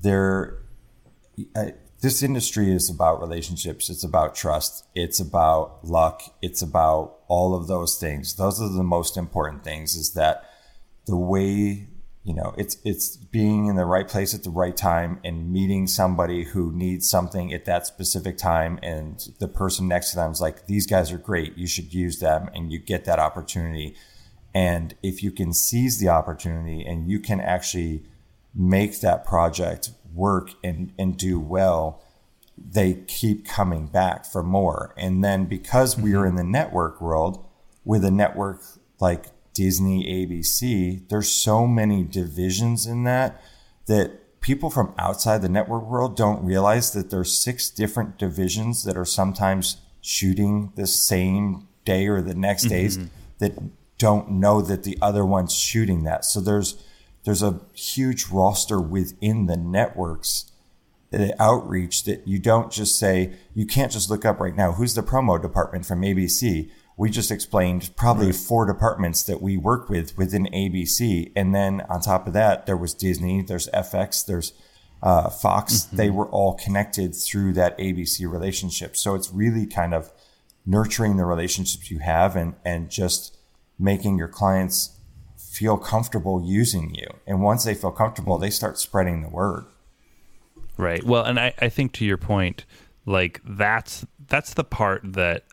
this industry is about relationships. It's about trust. It's about luck. It's about all of those things. Those are the most important things, is that the way, it's being in the right place at the right time and meeting somebody who needs something at that specific time. And the person next to them is like, these guys are great. You should use them. And you get that opportunity. And if you can seize the opportunity and you can actually make that project work and do well, they keep coming back for more. And then because we are in the network world, with a network like Disney, ABC, there's so many divisions in that people from outside the network world don't realize that there's 6 different divisions that are sometimes shooting the same day or the next days, that don't know that the other one's shooting that. So there's a huge roster within the networks, the outreach, that you don't just say, you can't just look up right now, who's the promo department from ABC? We just explained probably 4 departments that we work with within ABC. And then on top of that, there was Disney, there's FX, there's Fox. They were all connected through that ABC relationship. So it's really kind of nurturing the relationships you have and just making your clients feel comfortable using you. And once they feel comfortable, they start spreading the word. Right. Well, and I think to your point, like that's the part that,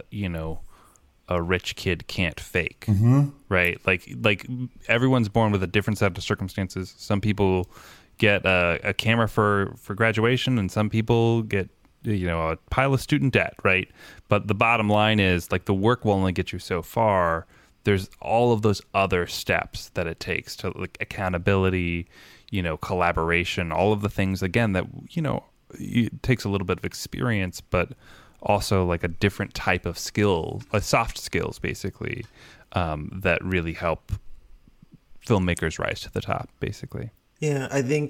a rich kid can't fake, right? Like everyone's born with a different set of circumstances. Some people get a camera for graduation, and some people get a pile of student debt, right? But the bottom line is, like, the work will only get you so far. There's all of those other steps that it takes to, like, accountability, collaboration, all of the things, again, that it takes a little bit of experience, but also like a different type of skill, soft skills, basically, that really help filmmakers rise to the top, basically. Yeah, I think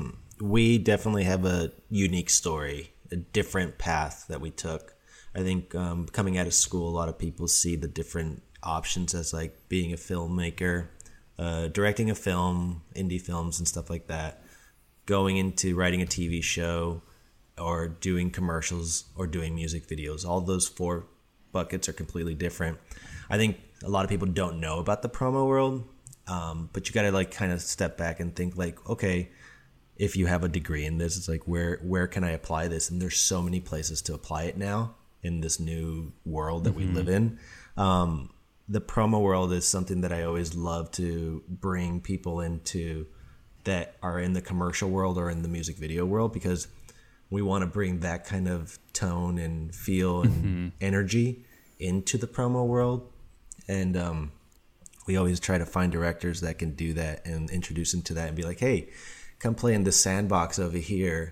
we definitely have a unique story, a different path that we took. I think coming out of school, a lot of people see the different options as like being a filmmaker, directing a film, indie films and stuff like that, going into writing a TV show or doing commercials or doing music videos. All those 4 buckets are completely different. I think a lot of people don't know about the promo world, but you got to like kind of step back and think like, okay, if you have a degree in this, it's like, where can I apply this? And there's so many places to apply it now in this new world that we live in. The promo world is something that I always love to bring people into that are in the commercial world or in the music video world, because we want to bring that kind of tone and feel and energy into the promo world. And we always try to find directors that can do that and introduce them to that and be like, hey, come play in the sandbox over here.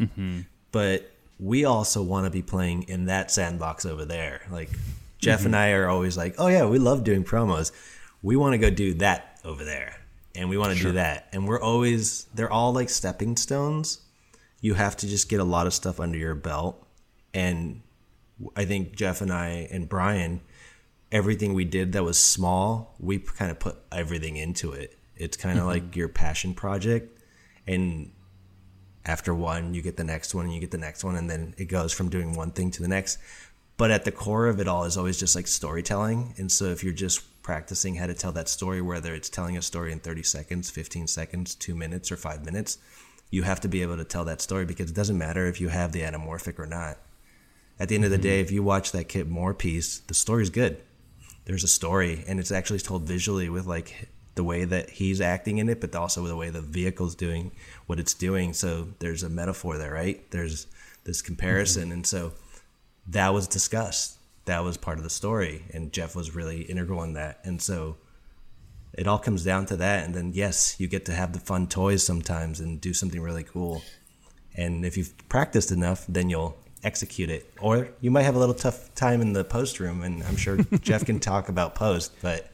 But we also want to be playing in that sandbox over there. Like Jeff and I are always like, oh yeah, we love doing promos. We want to go do that over there. And we want to do that. And they're all like stepping stones. You have to just get a lot of stuff under your belt. And I think Jeff and I and Brian, everything we did that was small, we kind of put everything into it. It's kind of like your passion project. And after one, you get the next one and you get the next one. And then it goes from doing one thing to the next. But at the core of it all is always just like storytelling. And so if you're just practicing how to tell that story, whether it's telling a story in 30 seconds, 15 seconds, 2 minutes, or 5 minutes, you have to be able to tell that story, because it doesn't matter if you have the anamorphic or not. At the end of the day, if you watch that Kip Moore piece, the story's good. There's a story, and it's actually told visually with like the way that he's acting in it, but also the way the vehicle's doing what it's doing. So there's a metaphor there, right? There's this comparison. And so that was discussed. That was part of the story. And Jeff was really integral in that. And so it all comes down to that. And then, yes, you get to have the fun toys sometimes and do something really cool. And if you've practiced enough, then you'll execute it. Or you might have a little tough time in the post room. And I'm sure Jeff can talk about post, but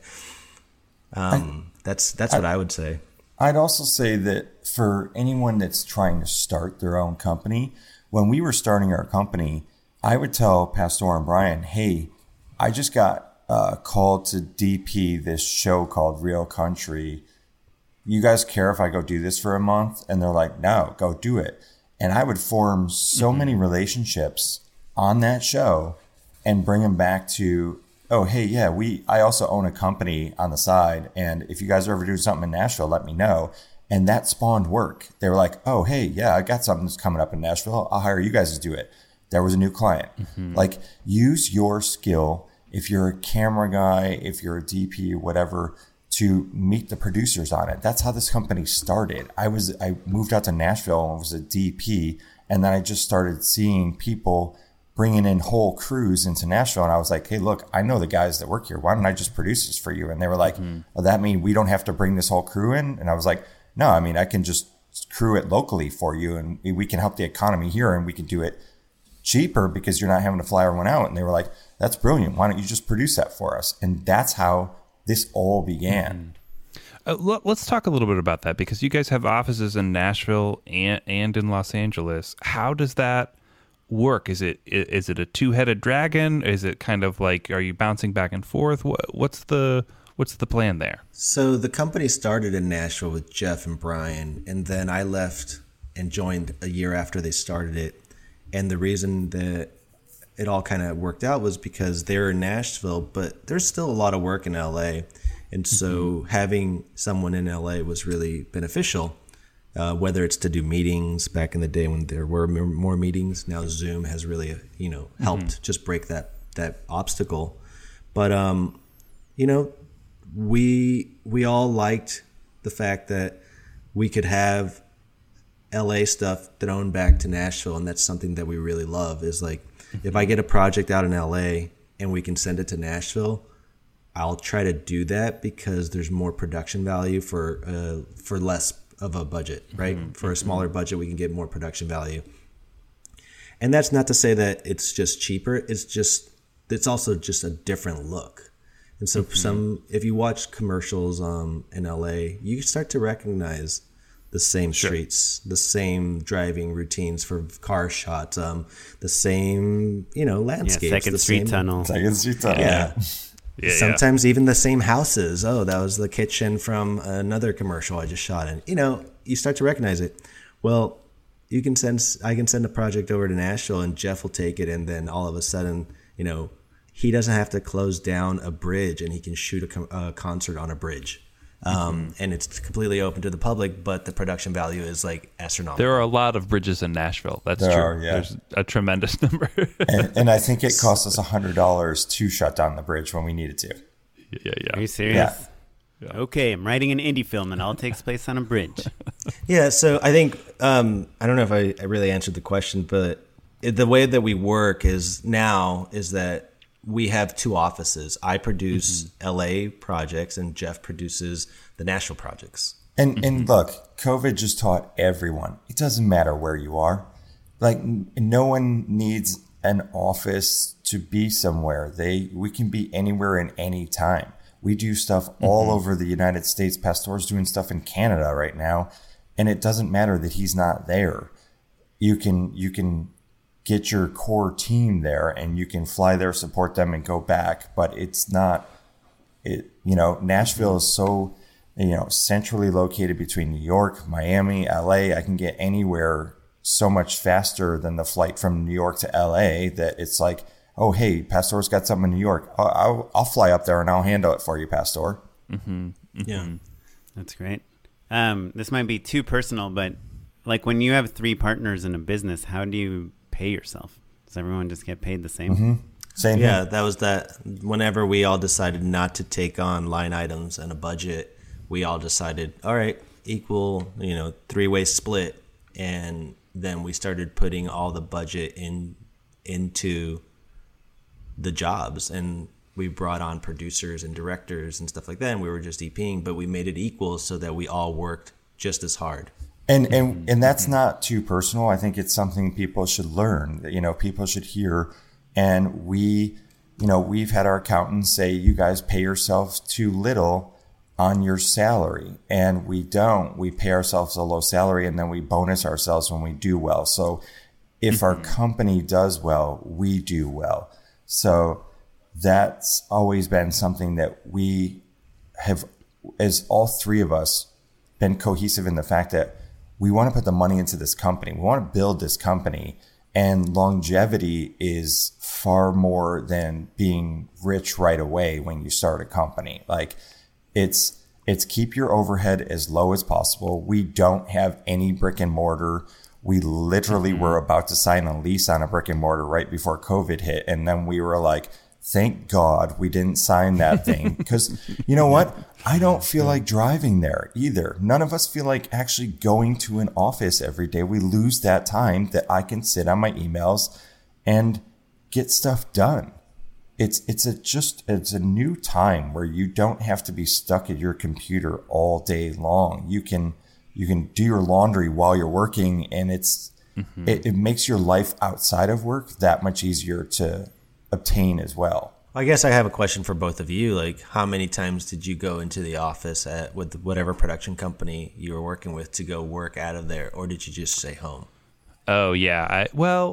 that's what I would say. I'd also say that for anyone that's trying to start their own company, when we were starting our company, I would tell Pastor and Brian, hey, I just got called to DP this show called Real Country. You guys care if I go do this for a month? And they're like, no, go do it. And I would form so many relationships on that show and bring them back to, oh, hey, yeah, I also own a company on the side. And if you guys are ever doing something in Nashville, let me know. And that spawned work. They were like, oh, hey, yeah, I got something that's coming up in Nashville. I'll hire you guys to do it. There was a new client. Like, use your skill. If you're a camera guy, if you're a DP, whatever, to meet the producers on it. That's how this company started. I moved out to Nashville and was a DP. And then I just started seeing people bringing in whole crews into Nashville. And I was like, hey, look, I know the guys that work here. Why don't I just produce this for you? And they were like, oh, that mean we don't have to bring this whole crew in? And I was like, no, I mean, I can just crew it locally for you. And we can help the economy here, and we can do it cheaper because you're not having to fly everyone out. And they were like, that's brilliant. Why don't you just produce that for us? And that's how this all began. Let's talk a little bit about that, because you guys have offices in Nashville and in Los Angeles. How does that work? Is it a two-headed dragon? Is it kind of like, are you bouncing back and forth? What's the plan there? So the company started in Nashville with Jeff and Brian, and then I left and joined a year after they started it. And the reason that it all kind of worked out was because they're in Nashville, but there's still a lot of work in LA. And so having someone in LA was really beneficial, whether it's to do meetings back in the day when there were more meetings. Now Zoom has really, helped just break that obstacle. But, we all liked the fact that we could have LA stuff thrown back to Nashville, and that's something that we really love. Is like, if I get a project out in LA and we can send it to Nashville, I'll try to do that because there's more production value for less of a budget, right? For a smaller budget, we can get more production value. And that's not to say that it's just cheaper. It's also just a different look. And so if you watch commercials in LA, you start to recognize the same streets, the same driving routines for car shots, the same, landscapes. Second Street Tunnel. Second Street Tunnel. Yeah. Sometimes even the same houses. Oh, that was the kitchen from another commercial I just shot in. You start to recognize it. Well, I can send a project over to Nashville and Jeff will take it, and then all of a sudden, he doesn't have to close down a bridge and he can shoot a concert on a bridge. And it's completely open to the public, but the production value is like astronomical. There are a lot of bridges in Nashville. That's There true. are, yeah. There's a tremendous number. And I think it cost us $100 to shut down the bridge when we needed to. Yeah. Are you serious? Yeah. Okay, I'm writing an indie film and all takes place on a bridge. Yeah, so I think, I don't know if I really answered the question, but the way that we work is that we have two offices. I produce LA projects and Jeff produces the Nashville projects. And look, COVID just taught everyone, it doesn't matter where you are. Like, no one needs an office to be somewhere. We can be anywhere and any time. We do stuff all over the United States. Pastor's doing stuff in Canada right now, and it doesn't matter that he's not there. You can get your core team there and you can fly there, support them, and go back. But it's not, Nashville is so, centrally located between New York, Miami, LA. I can get anywhere so much faster than the flight from New York to LA that it's like, oh, hey, Pastor's got something in New York. I'll fly up there and I'll handle it for you, Pastor. Yeah. That's great. This might be too personal, but like when you have 3 partners in a business, how do you pay yourself? Does everyone just get paid the same? Same Yeah, thing. that was that. Whenever we all decided not to take on line items and a budget, we all decided, all right, equal, 3-way split. And then we started putting all the budget into the jobs, and we brought on producers and directors and stuff like that, and we were just EPing, but we made it equal so that we all worked just as hard. And that's not too personal. I think it's something people should learn, people should hear. And we've had our accountants say, you guys pay yourselves too little on your salary. And we don't. We pay ourselves a low salary and then we bonus ourselves when we do well. So if our company does well, we do well. So that's always been something that we have, as all 3 of us, been cohesive in the fact that we want to put the money into this company. We want to build this company, and longevity is far more than being rich right away when you start a company. Like it's keep your overhead as low as possible. We don't have any brick and mortar. We literally were about to sign a lease on a brick and mortar right before COVID hit. And then we were like, thank God we didn't sign that thing. Because you know what? I don't feel like driving there either. None of us feel like actually going to an office every day. We lose that time that I can sit on my emails and get stuff done. It's a new time where you don't have to be stuck at your computer all day long. You can do your laundry while you're working, and it makes your life outside of work that much easier to obtain as well. I guess I have a question for both of you. Like, how many times did you go into the office with whatever production company you were working with to go work out of there, or did you just stay home? Oh yeah.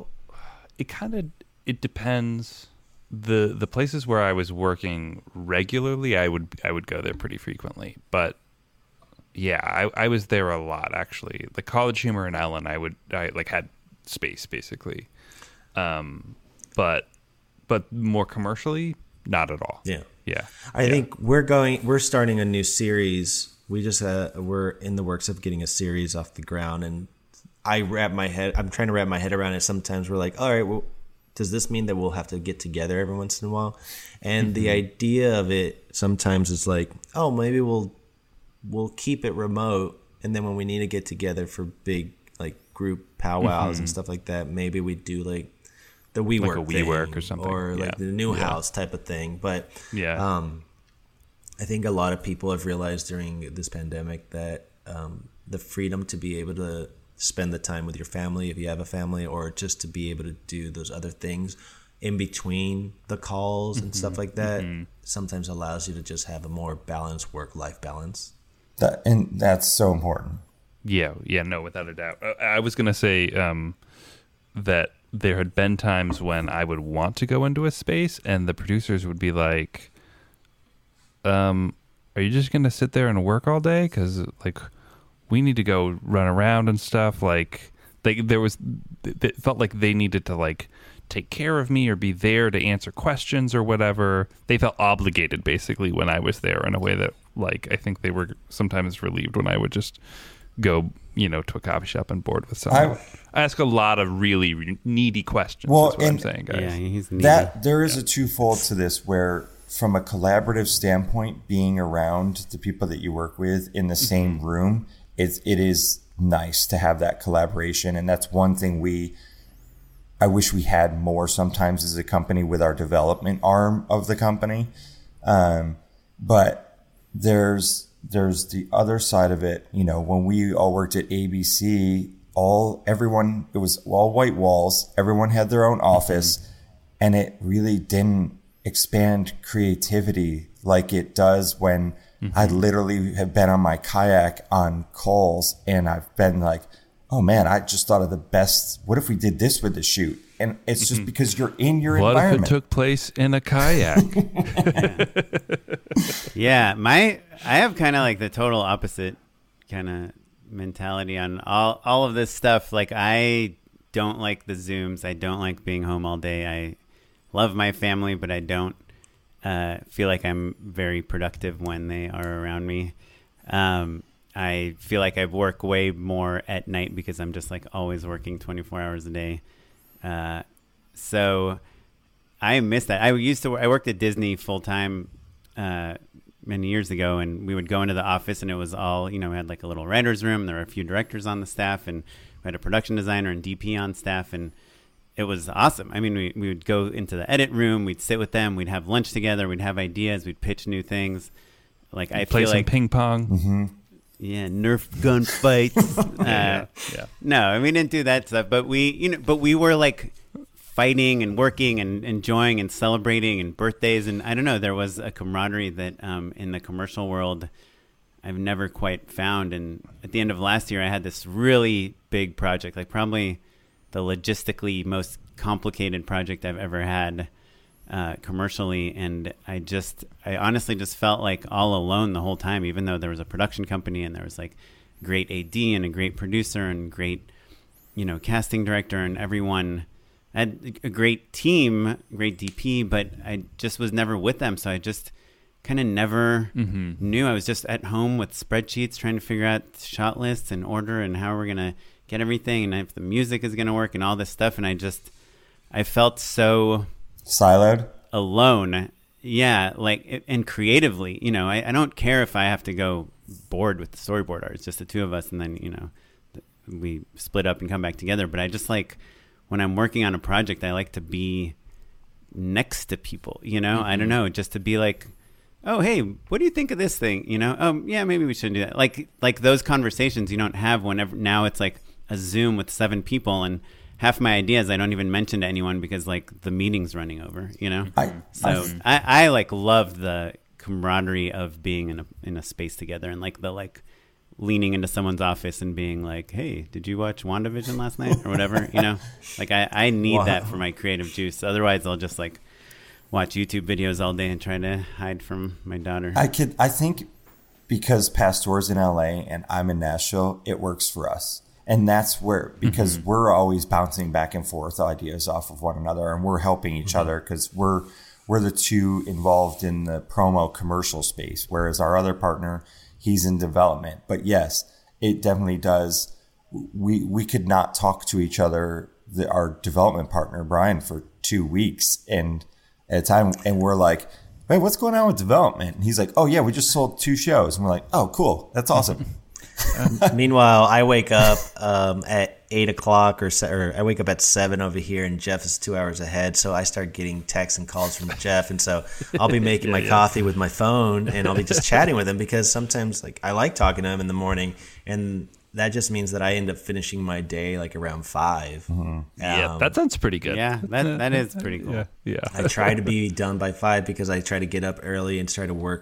It depends. The places where I was working regularly, I would go there pretty frequently. But yeah, I was there a lot actually. The College Humor in Ellen, I had space basically. But more commercially, not at all. Yeah. Yeah. I think we're starting a new series. We just we're in the works of getting a series off the ground, and I'm trying to wrap my head around it. Sometimes we're like, all right, well, does this mean that we'll have to get together every once in a while? And the idea of it sometimes is like, oh, maybe we'll keep it remote, and then when we need to get together for big like group powwows and stuff like that, maybe we do like the WeWork, like a WeWork or something, or like the new house type of thing. But I think a lot of people have realized during this pandemic that the freedom to be able to spend the time with your family, if you have a family, or just to be able to do those other things in between the calls and stuff like that, sometimes allows you to just have a more balanced work-life balance. And that's so important. Yeah, no, without a doubt. I was going to say that there had been times when I would want to go into a space and the producers would be like, are you just going to sit there and work all day? Because, like, we need to go run around and stuff. Like, it felt like they needed to, like, take care of me or be there to answer questions or whatever. They felt obligated, basically, when I was there in a way that, like, I think they were sometimes relieved when I would just go, to a coffee shop and board with someone. I ask a lot of really needy questions. Well, that's what I'm saying, guys. Yeah, he's needy. There is a twofold to this where, from a collaborative standpoint, being around the people that you work with in the same room, it is nice to have that collaboration. And that's one thing I wish we had more sometimes as a company with our development arm of the company. But there's the other side of it. When we all worked at ABC, it was all white walls. Everyone had their own office, and it really didn't expand creativity like it does when I literally have been on my kayak on calls and I've been like, oh man, I just thought of the best. What if we did this with the shoot? And it's just because you're in your environment. What if it took place in a kayak? Yeah, I have kind of like the total opposite kind of mentality on all of this stuff. Like, I don't like the Zooms. I don't like being home all day. I love my family, but I don't feel like I'm very productive when they are around me. I feel like I work way more at night because I'm just like always working 24 hours a day. So I miss that. I worked at Disney full time many years ago, and we would go into the office and it was all, we had like a little writer's room. There were a few directors on the staff, and we had a production designer and DP on staff, and it was awesome. I mean, we would go into the edit room, we'd sit with them, we'd have lunch together, we'd have ideas, we'd pitch new things. Like, I play feel some like ping pong. Yeah, Nerf gun fights. Yeah. No, we didn't do that stuff, but we were like fighting and working and enjoying and celebrating and birthdays, and I don't know, there was a camaraderie that in the commercial world I've never quite found. And at the end of last year, I had this really big project, like probably the logistically most complicated project I've ever had commercially, and I honestly just felt like all alone the whole time, even though there was a production company and there was like great AD and a great producer and great casting director, and everyone had a great team, great DP, but I just was never with them. So I just kind of never knew. I was just at home with spreadsheets trying to figure out shot lists and order and how we're going to get everything and if the music is going to work and all this stuff. And I felt so siloed, alone. Yeah. Like, and creatively, I don't care if I have to go board with the storyboard art. It's just the two of us. And then, we split up and come back together. But I just like, when I'm working on a project, I like to be next to people, I don't know, just to be like, oh, hey, what do you think of this thing? Oh, yeah, maybe we shouldn't do that. Like those conversations you don't have whenever. Now it's like a Zoom with 7 people, and half my ideas I don't even mention to anyone because like the meeting's running over, I like love the camaraderie of being in a space together, and like the like leaning into someone's office and being like, hey, did you watch WandaVision last night or whatever? Like I need that for my creative juice. Otherwise I'll just like watch YouTube videos all day and try to hide from my daughter. I think because Pastor's in LA and I'm in Nashville, it works for us. And that's where, because we're always bouncing back and forth ideas off of one another, and we're helping each other because we're the two involved in the promo commercial space, whereas our other partner, he's in development. But yes, it definitely does. We could not talk to each other, our development partner, Brian, for 2 weeks and at a time. And we're like, hey, what's going on with development? And he's like, oh yeah, we just sold 2 shows. And we're like, oh, cool. That's awesome. Meanwhile, I wake up at 8 o'clock or I wake up at 7 over here, and Jeff is 2 hours ahead. So I start getting texts and calls from Jeff, and so I'll be making my coffee with my phone, and I'll be just chatting with him because sometimes like I like talking to him in the morning, and that just means that I end up finishing my day like around 5. Yeah, that sounds pretty good. Yeah, that is pretty cool. Yeah. I try to be done by 5 because I try to get up early and try to work with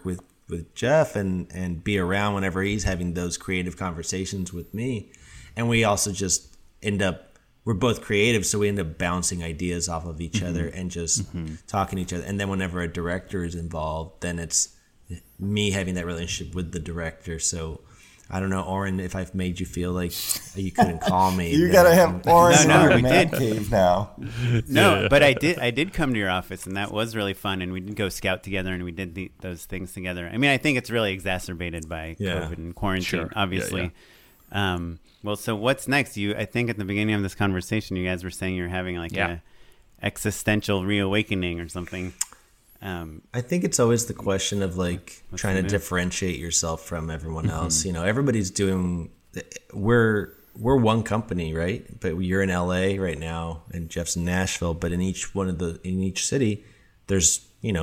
Jeff and be around whenever he's having those creative conversations with me. And we also just we're both creative, so we end up bouncing ideas off of each other and just talking to each other. And then whenever a director is involved, then it's me having that relationship with the director. So I don't know, Oren, if I've made you feel like you couldn't call me. You gotta have Oren in your man did. cave now. No, but I did come to your office, and that was really fun. And we did go scout together, and we did those things together. I mean, I think it's really exacerbated by COVID and quarantine, obviously. Well, so what's next? I think at the beginning of this conversation, you guys were saying you're having like a existential reawakening or something. I think it's always the question of like trying to differentiate yourself from everyone else. You know, everybody's doing. We're one company, right? But you're in LA right now, and Jeff's in Nashville. But in each city, there's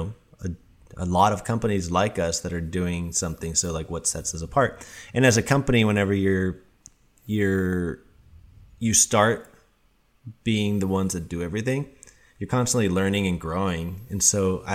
a lot of companies like us that are doing something. So like, what sets us apart? And as a company, whenever you start being the ones that do everything, you're constantly learning and growing. And so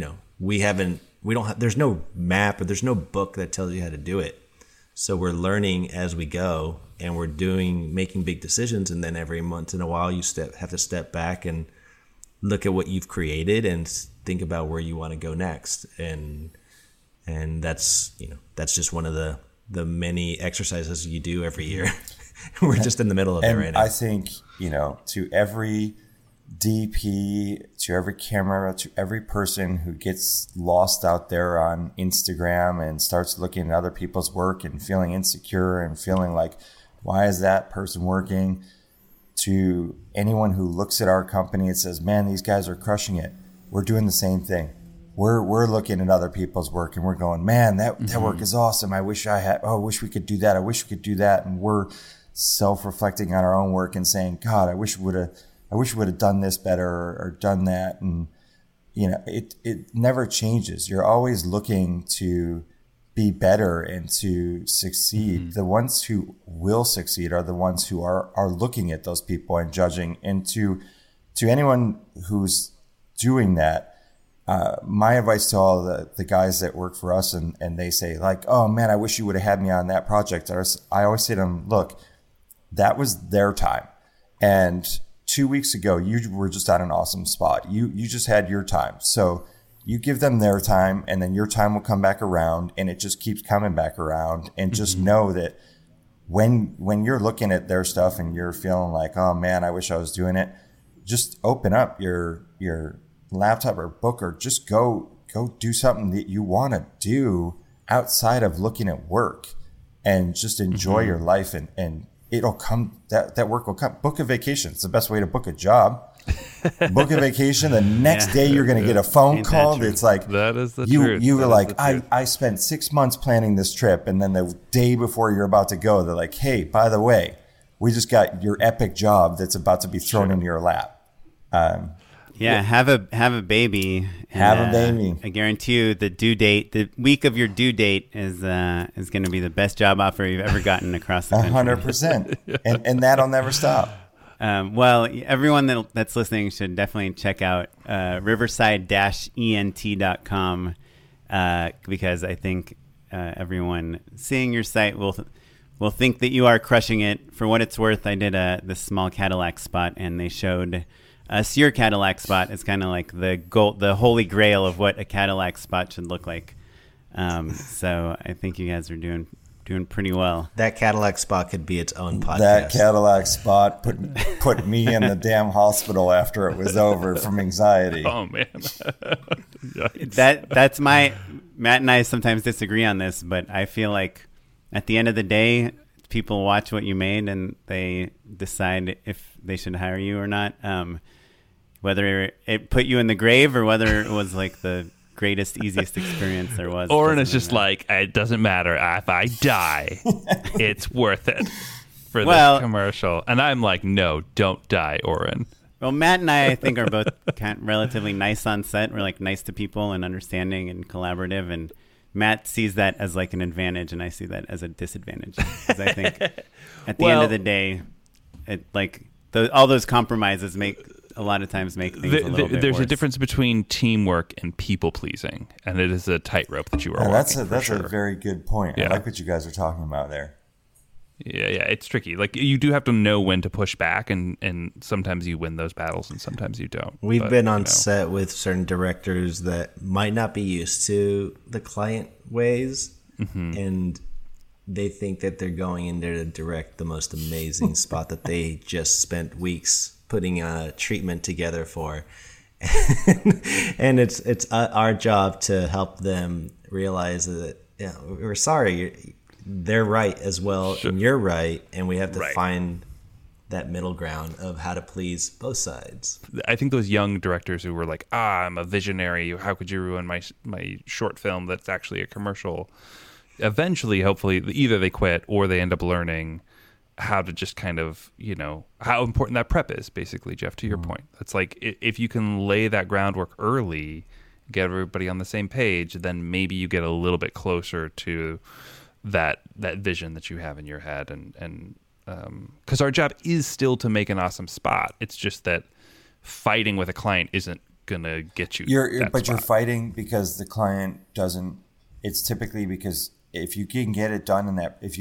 there's no map or there's no book that tells you how to do it. So we're learning as we go, and we're making big decisions. And then every once in a while you have to step back and look at what you've created and think about where you want to go next. And that's just one of the many exercises you do every year. We're just in the middle of it right now. I think, to every DP, to every camera, to every person who gets lost out there on Instagram and starts looking at other people's work and feeling insecure and feeling like, why is that person working? To anyone who looks at our company and says, man, these guys are crushing it. We're doing the same thing. We're looking at other people's work and we're going, man, that work is awesome. I wish we could do that. I wish we could do that. And we're self-reflecting on our own work and saying, God, I wish we would have done this better or done that. And, it never changes. You're always looking to be better and to succeed. The ones who will succeed are the ones who are looking at those people and judging. And to anyone who's doing that, my advice to all the guys that work for us and they say like, oh man, I wish you would have had me on that project. I always say to them, look, that was their time. And 2 weeks ago, you were just at an awesome spot. You just had your time. So you give them their time, and then your time will come back around, and it just keeps coming back around. And just know that when you're looking at their stuff and you're feeling like, oh man, I wish I was doing it, just open up your laptop or book, or just go do something that you want to do outside of looking at work, and just enjoy your life, and it'll come, that work will come. Book a vacation. It's the best way to book a job. Book a vacation. The next day you're going to get a phone call that's like, that is the truth. You were like, I spent 6 months planning this trip, and then the day before you're about to go, they're like, hey, by the way, we just got your epic job that's about to be thrown into your lap. Have a baby. Have a baby. I guarantee you, the week of your due date is going to be the best job offer you've ever gotten across the country. 100%, and that'll never stop. Well, everyone that's listening should definitely check out riverside-ent.com because I think everyone seeing your site will think that you are crushing it. For what it's worth, I did this small Cadillac spot, and they showed us your Cadillac spot. It's kind of like the holy grail of what a Cadillac spot should look like. So I think you guys are doing pretty well. That Cadillac spot could be its own podcast. That Cadillac spot put me in the damn hospital after it was over from anxiety. Oh man. That's Matt and I sometimes disagree on this, but I feel like at the end of the day, people watch what you made and they decide if they should hire you or not. Whether it put you in the grave or whether it was like the greatest, easiest experience there was. Oren is just like, it doesn't matter. If I die, it's worth it for this commercial. And I'm like, no, don't die, Oren. Well, Matt and I think, are both relatively nice on set. We're like nice to people and understanding and collaborative. And Matt sees that as like an advantage, and I see that as a disadvantage. Because I think at the end of the day, it all those compromises make a lot of times make things a little bit there's worse. a difference between teamwork and people pleasing, and it is a tightrope that you are Yeah, walking. that's a very good point. Yeah. I like what you guys are talking about there. Yeah, it's tricky. Like, you do have to know when to push back, and sometimes you win those battles, and sometimes you don't. We've But, been on you know. set with certain directors that might not be used to the client ways, and they think that they're going in there to direct the most amazing spot that they just spent weeks putting a treatment together for. And it's our job to help them realize that, yeah, we're sorry, they're right as well, and you're right, and we have to find that middle ground of how to please both sides. I think those young directors who were like, I'm a visionary, how could you ruin my short film that's actually a commercial? Eventually, hopefully, either they quit or they end up learning how to just kind of, how important that prep is, basically, Jeff, to your point. It's like, if you can lay that groundwork early, get everybody on the same page, then maybe you get a little bit closer to that vision that you have in your head. And because our job is still to make an awesome spot. It's just that fighting with a client isn't going to get you You're fighting because the client doesn't. It's typically because if you can get it done in that, if you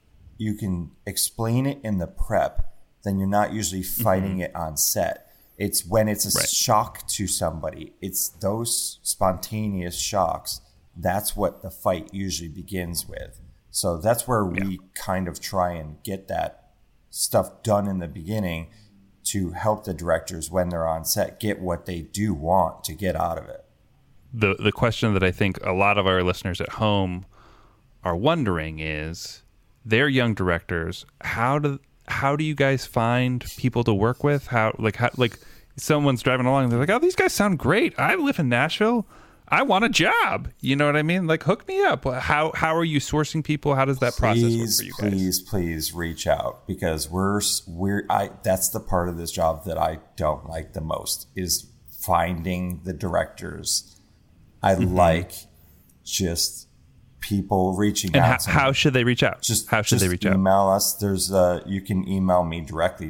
can explain it in the prep, then you're not usually fighting it on set. It's when it's a shock to somebody. It's those spontaneous shocks. That's what the fight usually begins with. So that's where we kind of try and get that stuff done in the beginning to help the directors when they're on set get what they do want to get out of it. The question that I think a lot of our listeners at home are wondering is, they're young directors. How do you guys find people to work with? How someone's driving along, they're like, oh, these guys sound great. I live in Nashville. I want a job. You know what I mean? Like, hook me up. How are you sourcing people? How does that process work for you guys? Please reach out, because that's the part of this job that I don't like the most, is finding the directors. I like just people reaching out. And how should they reach out? How should they reach out? Email us. There's you can email me directly,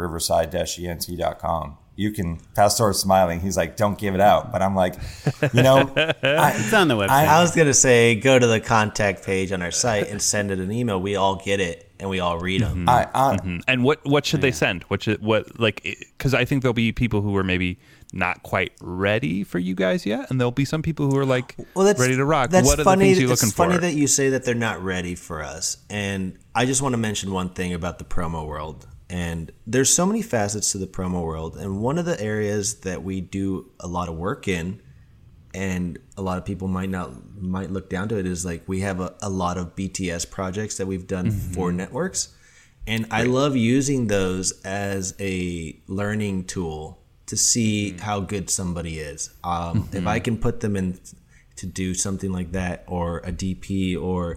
jeff@riverside-ent.com. You can. Pastor's smiling. He's like, don't give it out. But I'm like, it's on the website. I was going to say, go to the contact page on our site and send it an email. We all get it and we all read them. And what should they send? Because I think there'll be people who are maybe not quite ready for you guys yet, and there'll be some people who are like ready to rock. That's what are funny. the things you're looking for? It's funny that you say that they're not ready for us. And I just want to mention one thing about the promo world. And there's so many facets to the promo world. And one of the areas that we do a lot of work in, and a lot of people might look down to it, is like we have a lot of BTS projects that we've done for networks. And I love using those as a learning tool to see how good somebody is. If I can put them in to do something like that, or a DP, or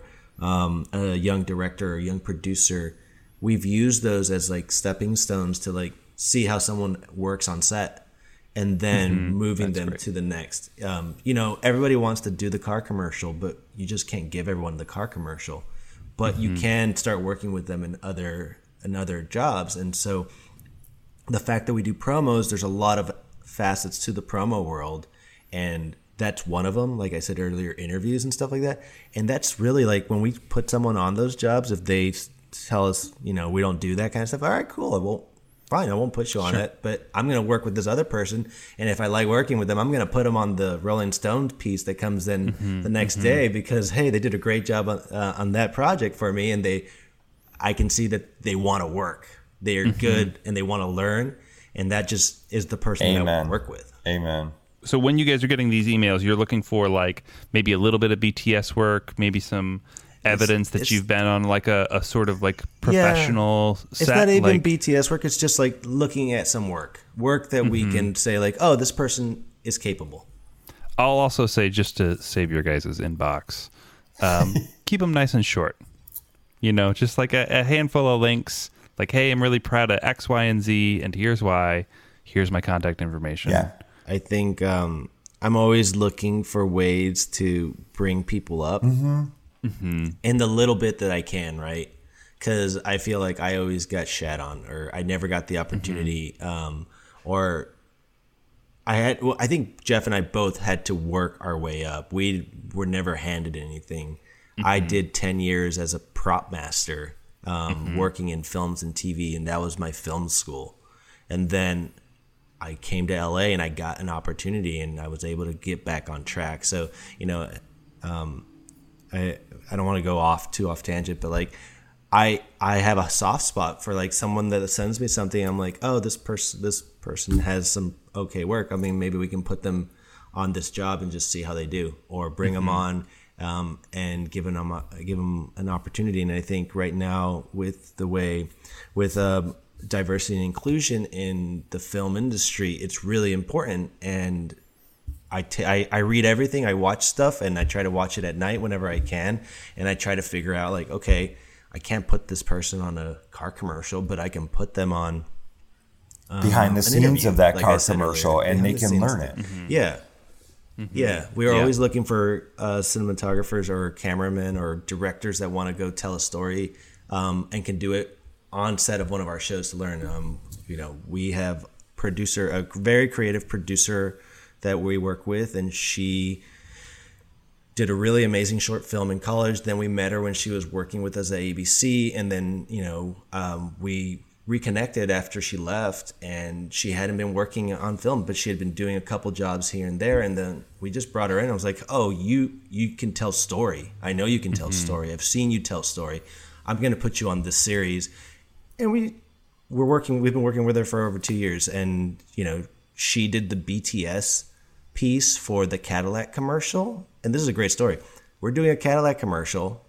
a young director or a young producer, we've used those as like stepping stones to like see how someone works on set, and then moving them to the next. Everybody wants to do the car commercial, but you just can't give everyone the car commercial. But you can start working with them in other jobs. And so the fact that we do promos, there's a lot of facets to the promo world, and that's one of them. Like I said earlier, interviews and stuff like that. And that's really like when we put someone on those jobs, if they tell us, we don't do that kind of stuff. All right, cool. I won't put you on it, but I'm going to work with this other person. And if I like working with them, I'm going to put them on the Rolling Stone piece that comes in the next day, because, hey, they did a great job on that project for me. And I can see that they want to work. They are good and they want to learn. And that just is the person that I want to work with. Amen. So when you guys are getting these emails, you're looking for like maybe a little bit of BTS work, maybe some evidence that you've been on like a sort of like professional set. It's not even BTS work. It's just like looking at some work that we can say like, oh, this person is capable. I'll also say, just to save your guys' inbox, keep them nice and short. Just like a handful of links. Like, hey, I'm really proud of X, Y, and Z, and here's why. Here's my contact information. Yeah. I think I'm always looking for ways to bring people up. In the little bit that I can, right? Because I feel like I always got shat on, or I never got the opportunity, or I think Jeff and I both had to work our way up. We were never handed anything. I did 10 years as a prop master, working in films and TV, and that was my film school. And then I came to LA and I got an opportunity and I was able to get back on track. So, I don't want to go off tangent, but like I have a soft spot for like someone that sends me something. I'm like, oh, this person has some okay work. I mean, maybe we can put them on this job and just see how they do, or bring them on and give them an opportunity. And I think right now with diversity and inclusion in the film industry, it's really important. And I read everything, I watch stuff, and I try to watch it at night whenever I can. And I try to figure out like, okay, I can't put this person on a car commercial, but I can put them on behind the scenes interview, of that like car commercial, and they can learn it. Yeah. Yeah, we are always looking for cinematographers or cameramen or directors that want to go tell a story and can do it on set of one of our shows to learn. We have a very creative producer that we work with, and she did a really amazing short film in college. Then we met her when she was working with us at ABC, and then we reconnected after she left, and she hadn't been working on film, but she had been doing a couple jobs here and there. And then we just brought her in. I was like, oh, you can tell story. I know you can tell story. I've seen you tell story. I'm going to put you on this series. And we've been working with her for over 2 years. And, she did the BTS piece for the Cadillac commercial. And this is a great story. We're doing a Cadillac commercial.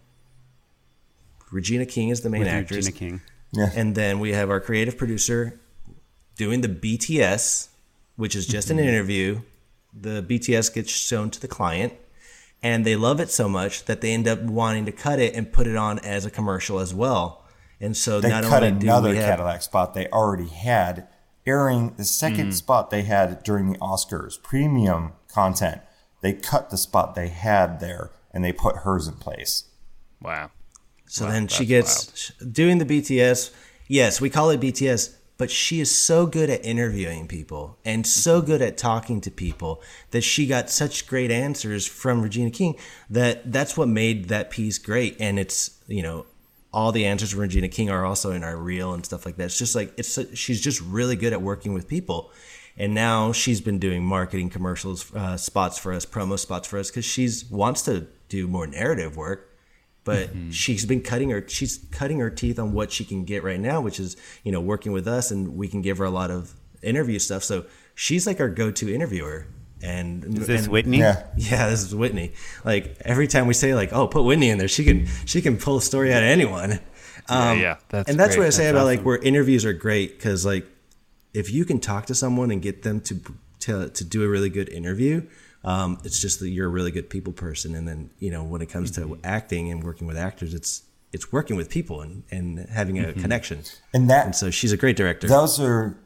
Regina King is the main actress. Regina King. Yeah. And then we have our creative producer doing the BTS, which is just an interview. The BTS gets shown to the client, and they love it so much that they end up wanting to cut it and put it on as a commercial as well. And so they not cut only another do we have, Cadillac spot they already had, airing the second spot they had during the Oscars, premium content. They cut the spot they had there, and they put hers in place. Wow. So then she gets doing the BTS. Yes, we call it BTS, but she is so good at interviewing people and so good at talking to people that she got such great answers from Regina King that's what made that piece great. And it's, all the answers from Regina King are also in our reel and stuff like that. It's just like, she's just really good at working with people. And now she's been doing marketing commercials, spots for us, promo spots for us, because she wants to do more narrative work. But she's cutting her teeth on what she can get right now, which is, working with us, and we can give her a lot of interview stuff. So she's like our go-to interviewer. And is this Whitney? Yeah, this is Whitney. Like every time we say like, oh, put Whitney in there, she can pull a story out of anyone. That's great. what I say about awesome. Like where interviews are great, because like if you can talk to someone and get them to do a really good interview. It's just that you're a really good people person. And then, when it comes to acting and working with actors, it's working with people and having a connection. And so she's a great director. Those are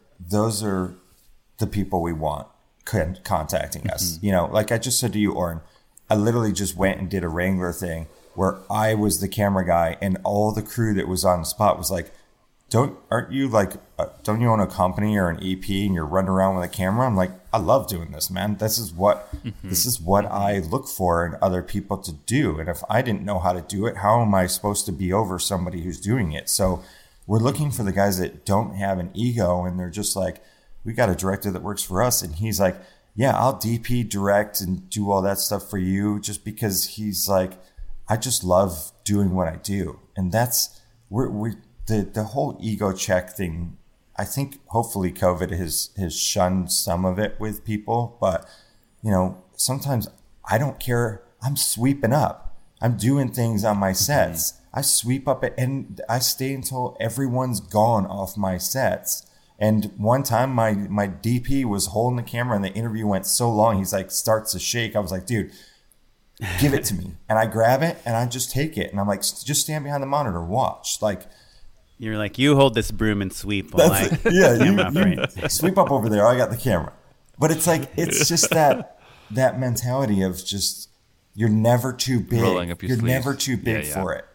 the people we want contacting us. Like I just said to you, Oren, I literally just went and did a Wrangler thing where I was the camera guy, and all the crew that was on the spot was like, don't you own a company or an EP and you're running around with a camera? I'm like, I love doing this, man. This is what I look for in other people to do. And if I didn't know how to do it, how am I supposed to be over somebody who's doing it? So we're looking for the guys that don't have an ego, and they're just like, we got a director that works for us. And he's like, yeah, I'll DP, direct, and do all that stuff for you, just because he's like, I just love doing what I do. And that's the whole ego check thing. I think hopefully COVID has shunned some of it with people, but sometimes I don't care. I'm sweeping up. I'm doing things on my sets. I sweep up it and I stay until everyone's gone off my sets. And one time my DP was holding the camera and the interview went so long, he's like, starts to shake. I was like, dude, give it to me. And I grab it and I just take it. And I'm like, just stand behind the monitor, watch. Like, you're like, you hold this broom and sweep while I you sweep up over there. I got the camera. But it's like, it's just that mentality of just, you're never too big. Rolling up your you're sleeves. Never too big for it.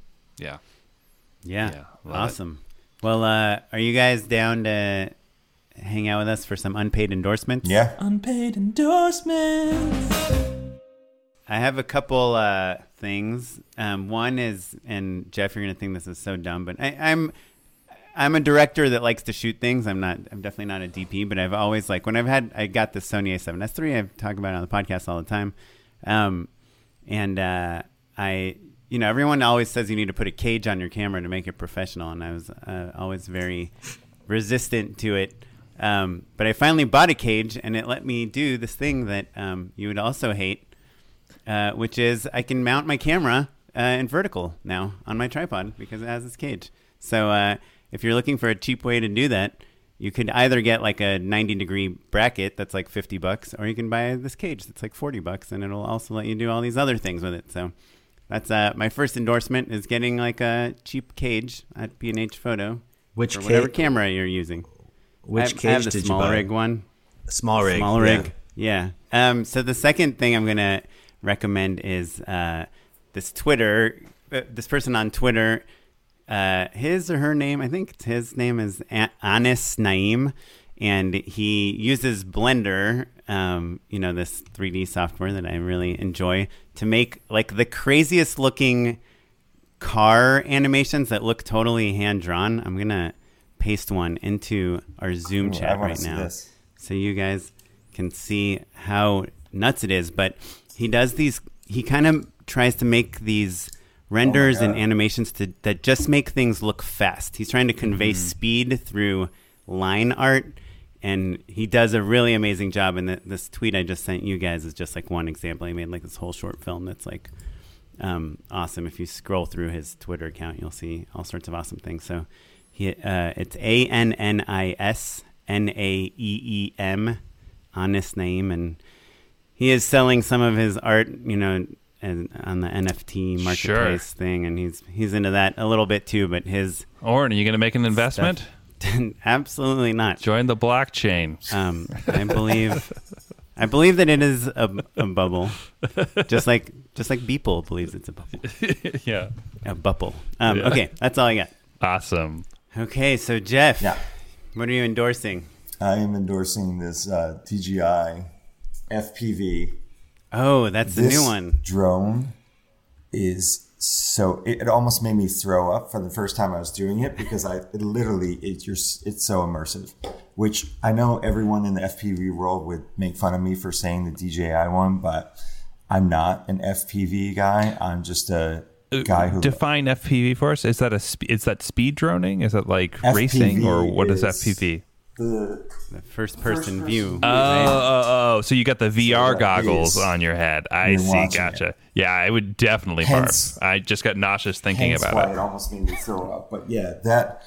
Yeah. Awesome. Well, are you guys down to hang out with us for some unpaid endorsements? Yeah. Unpaid endorsements. I have a couple things. One is, and Jeff, you're gonna think this is so dumb, but I'm a director that likes to shoot things. I'm definitely not a DP, but I've always I got the Sony A7S III. I've talked about it on the podcast all the time. Everyone always says you need to put a cage on your camera to make it professional, and I was always very resistant to it. But I finally bought a cage, and it let me do this thing that you would also hate, which is I can mount my camera in vertical now on my tripod because it has this cage. So if you're looking for a cheap way to do that, you could either get like a 90-degree bracket that's like $50, or you can buy this cage that's like $40, and it'll also let you do all these other things with it. So that's my first endorsement is getting like a cheap cage at B&H Photo. Which for whatever camera you're using. Which I have cage the did small you buy? rig one. Small rig. Small rig. Yeah. So the second thing I'm going to recommend is this person on Twitter. His or her name, I think his name is Anis Naim, and he uses Blender, this 3D software that I really enjoy, to make like the craziest looking car animations that look totally hand-drawn. I'm going to paste one into our Zoom chat right now so you guys can see how nuts it is. But he kind of tries to make these renders and animations that just make things look fast. He's trying to convey speed through line art, and he does a really amazing job. And this tweet I just sent you guys is just like one example. He made like this whole short film that's like awesome. If you scroll through his Twitter account, you'll see all sorts of awesome things. So it's ANNISNAEEM, Anis Naim, and he is selling some of his art, and on the NFT marketplace thing, and he's into that a little bit too. But his Oren, are you going to make an investment? Absolutely not. Join the blockchain. I believe that it is a bubble, just like Beeple believes it's a bubble. Yeah, a bubble. Okay, that's all I got. Awesome. Okay, so Jeff, what are you endorsing? I am endorsing this DJI FPV. Oh, that's the new one. Drone is so it almost made me throw up for the first time I was doing it because it's so immersive. Which I know everyone in the FPV world would make fun of me for saying the DJI one, but I'm not an FPV guy. I'm just a guy who define FPV for us. Is that speed droning? Is that like FPV racing, or what is FPV? The first person view. Oh, so you got the VR So goggles on your head. I see, gotcha. It. Yeah, I would definitely barf. I just got nauseous thinking about why it. It almost made me throw up. But yeah,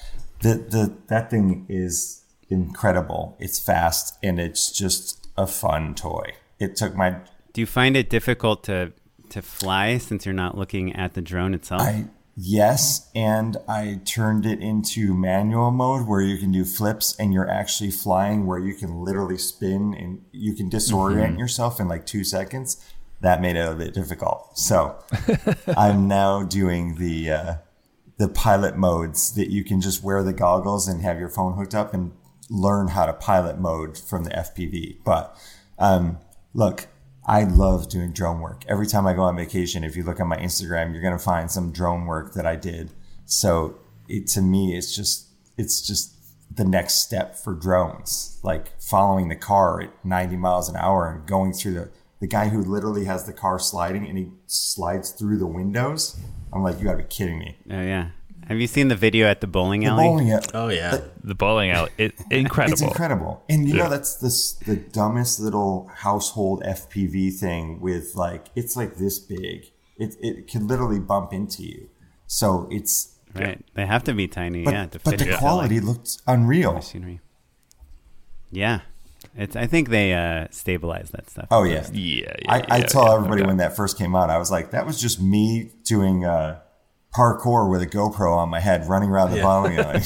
that thing is incredible. It's fast and it's just a fun toy. Do you find it difficult to fly since you're not looking at the drone itself? Yes, and I turned it into manual mode where you can do flips and you're actually flying, where you can literally spin and you can disorient yourself in like 2 seconds. That made it a bit difficult. So I'm now doing the pilot modes that you can just wear the goggles and have your phone hooked up and learn how to pilot mode from the FPV. But look, I love doing drone work. Every time I go on vacation, if you look on my Instagram, you're going to find some drone work that I did. So to me, it's just the next step for drones, like following the car at 90 miles an hour and going through the guy who literally has the car sliding and he slides through the windows. I'm like, you gotta be kidding me. Oh yeah. Have you seen the video at the bowling alley? Oh yeah. The bowling alley. Incredible. It's incredible. And that's the dumbest little household FPV thing with it's like this big. It can literally bump into you. So it's right. They have to be tiny, but to but fit the quality looked unreal. Machinery. Yeah. I think they stabilize that stuff. Oh yeah. I tell everybody when that first came out, I was like, that was just me doing parkour with a GoPro on my head, running around the bowling alley.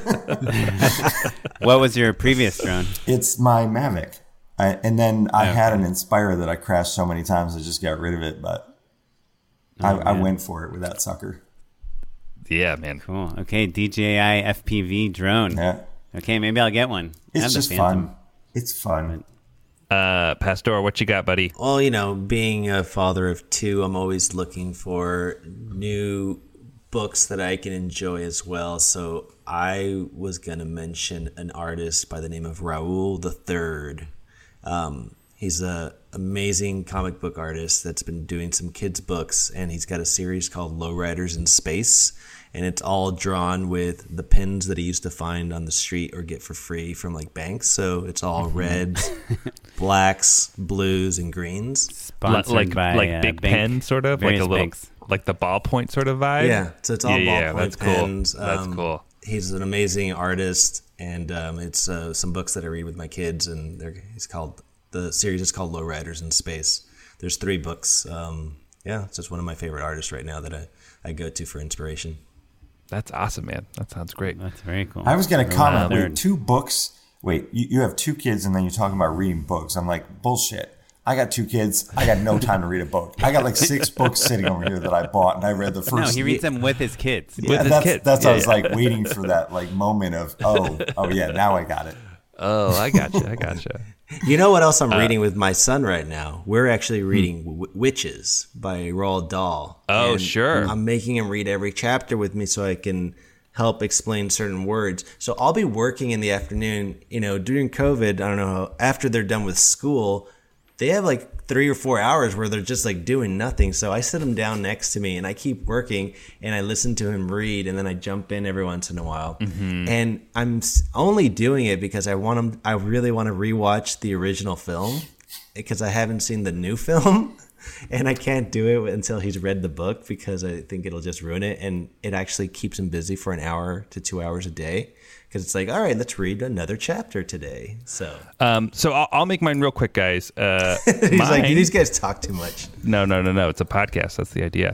What was your previous drone? It's my Mavic. I had an Inspire that I crashed so many times I just got rid of it, but I went for it with that sucker. Yeah, man. Cool. Okay, DJI FPV drone. Yeah. Okay, maybe I'll get one. It's just fun. It's fun. Pastor, what you got, buddy? Well, being a father of two, I'm always looking for new books that I can enjoy as well. So I was going to mention an artist by the name of Raoul III. He's an amazing comic book artist that's been doing some kids' books, and he's got a series called Lowriders in Space, and it's all drawn with the pins that he used to find on the street or get for free from like banks. So it's all reds, blacks, blues, and greens. Sponsored by Big Pen, sort of like a little banks. like the ballpoint sort of vibe. Yeah, so it's all ballpoint that's pens. Cool. That's cool. He's an amazing artist, and it's some books that I read with my kids, and the series is called Lowriders in Space. There's 3 books. It's just one of my favorite artists right now that I go to for inspiration. That's awesome, man. That sounds great. That's very cool. I was going to comment. Wait, 2 books. Wait, you have 2 kids, and then you're talking about reading books. I'm like, bullshit. I got 2 kids. I got no time to read a book. I got like 6 books sitting over here that I bought, and I read the first. No, he reads them with his kids. Yeah, that's I was like waiting for that like moment of oh yeah, now I got it. Oh, I gotcha. You know what else I'm reading with my son right now? We're actually reading Witches by Roald Dahl. Oh, and sure. I'm making him read every chapter with me so I can help explain certain words. So I'll be working in the afternoon, during COVID, I don't know, after they're done with school, they have like 3 or 4 hours where they're just like doing nothing. So I sit him down next to me and I keep working and I listen to him read, and then I jump in every once in a while. Mm-hmm. And I'm only doing it because I really want to rewatch the original film because I haven't seen the new film. And I can't do it until he's read the book because I think it'll just ruin it. And it actually keeps him busy for 1 hour to 2 hours a day. Because it's like, all right, let's read another chapter today. So I'll make mine real quick, guys. He's like, these guys talk too much. No. It's a podcast. That's the idea.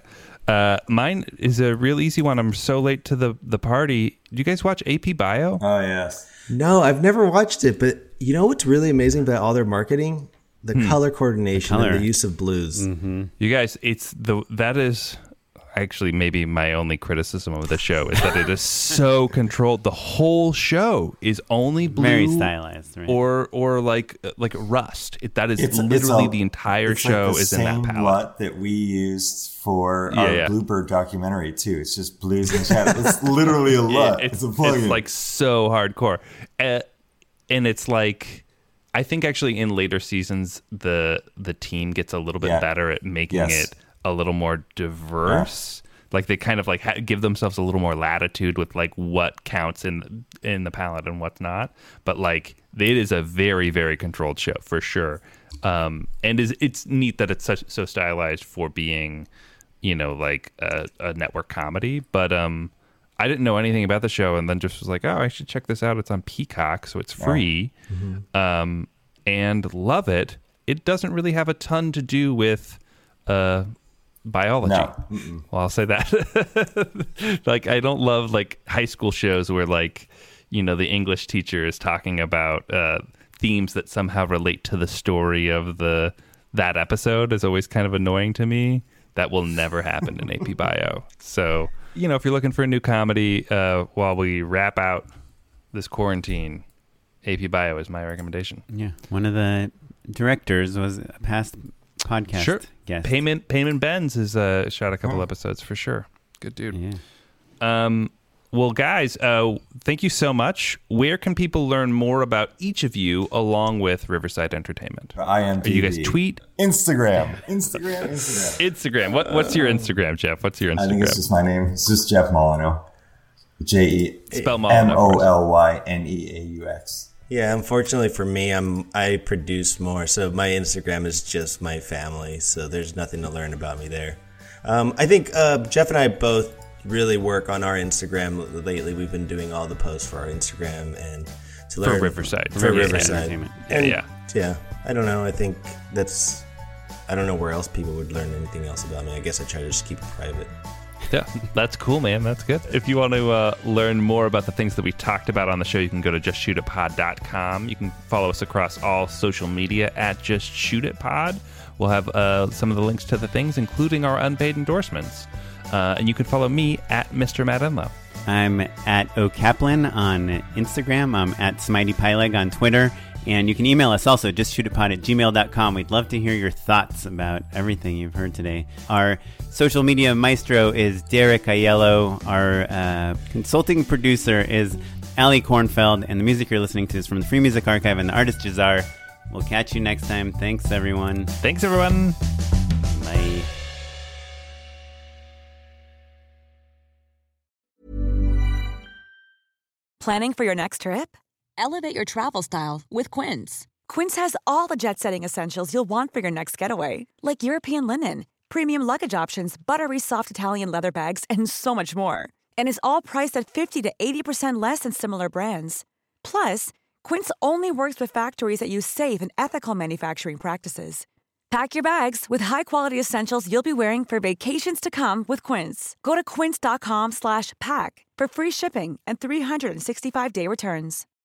Mine is a real easy one. I'm so late to the party. Do you guys watch AP Bio? Oh, yes. No, I've never watched it. But you know what's really amazing about all their marketing? The color coordination and the use of blues. Mm-hmm. You guys, that is actually maybe my only criticism of the show is that it is so controlled. The whole show is only blue, very stylized, right? or like rust. The entire show is in that palette. Same LUT that we used for our Bluebird documentary too. It's just blues and shadows. It's literally a LUT. It's a plugin. It's like so hardcore, and it's like. I think actually in later seasons the team gets a little bit better at making it a little more diverse. Yeah. Like they kind of like give themselves a little more latitude with like what counts in the palette and what's not. But like it is a very, very controlled show for sure. And it's neat that it's so stylized for being, like a network comedy. But I didn't know anything about the show, and then just was like, oh, I should check this out. It's on Peacock, so it's free, and love it. It doesn't really have a ton to do with biology. No. Well, I'll say that. Like, I don't love like high school shows where like, the English teacher is talking about themes that somehow relate to the story of that episode. Is always kind of annoying to me. That will never happen in AP Bio. So. If you're looking for a new comedy while we wrap out this quarantine, AP Bio is my recommendation. Yeah, one of the directors was a past podcast guest. Payman Benz has shot a couple episodes for sure. Good dude. Yeah. Well, guys, thank you so much. Where can people learn more about each of you along with Riverside Entertainment? IMDb. Are you guys tweet? Instagram. What's your Instagram, Jeff? What's your Instagram? I think it's just my name. It's just Jeff Molyneux. Spell Molyneux. MOLYNEAUX. Yeah, unfortunately for me, I produce more, so my Instagram is just my family, so there's nothing to learn about me there. I think Jeff and I both really work on our Instagram lately. We've been doing all the posts for our Instagram and to learn for Riverside. Yeah. I don't know. I think I don't know where else people would learn anything else about me. I guess I try to just keep it private. Yeah, that's cool, man. That's good. If you want to learn more about the things that we talked about on the show, you can go to justshootitpod.com. You can follow us across all social media at justshootitpod. We'll have some of the links to the things, including our unpaid endorsements. And you can follow me at Mr. Matt Enlow. I'm at O'Kaplan on Instagram. I'm at SmiteyPyleg on Twitter. And you can email us also, justshootapod@gmail.com. We'd love to hear your thoughts about everything you've heard today. Our social media maestro is Derek Aiello. Our consulting producer is Ali Kornfeld. And the music you're listening to is from the Free Music Archive and the Artist Jazar. We'll catch you next time. Thanks, everyone. Thanks, everyone. Bye. Planning for your next trip? Elevate your travel style with Quince. Quince has all the jet-setting essentials you'll want for your next getaway, like European linen, premium luggage options, buttery soft Italian leather bags, and so much more. And is all priced at 50 to 80% less than similar brands. Plus, Quince only works with factories that use safe and ethical manufacturing practices. Pack your bags with high-quality essentials you'll be wearing for vacations to come with Quince. Go to quince.com/pack for free shipping and 365-day returns.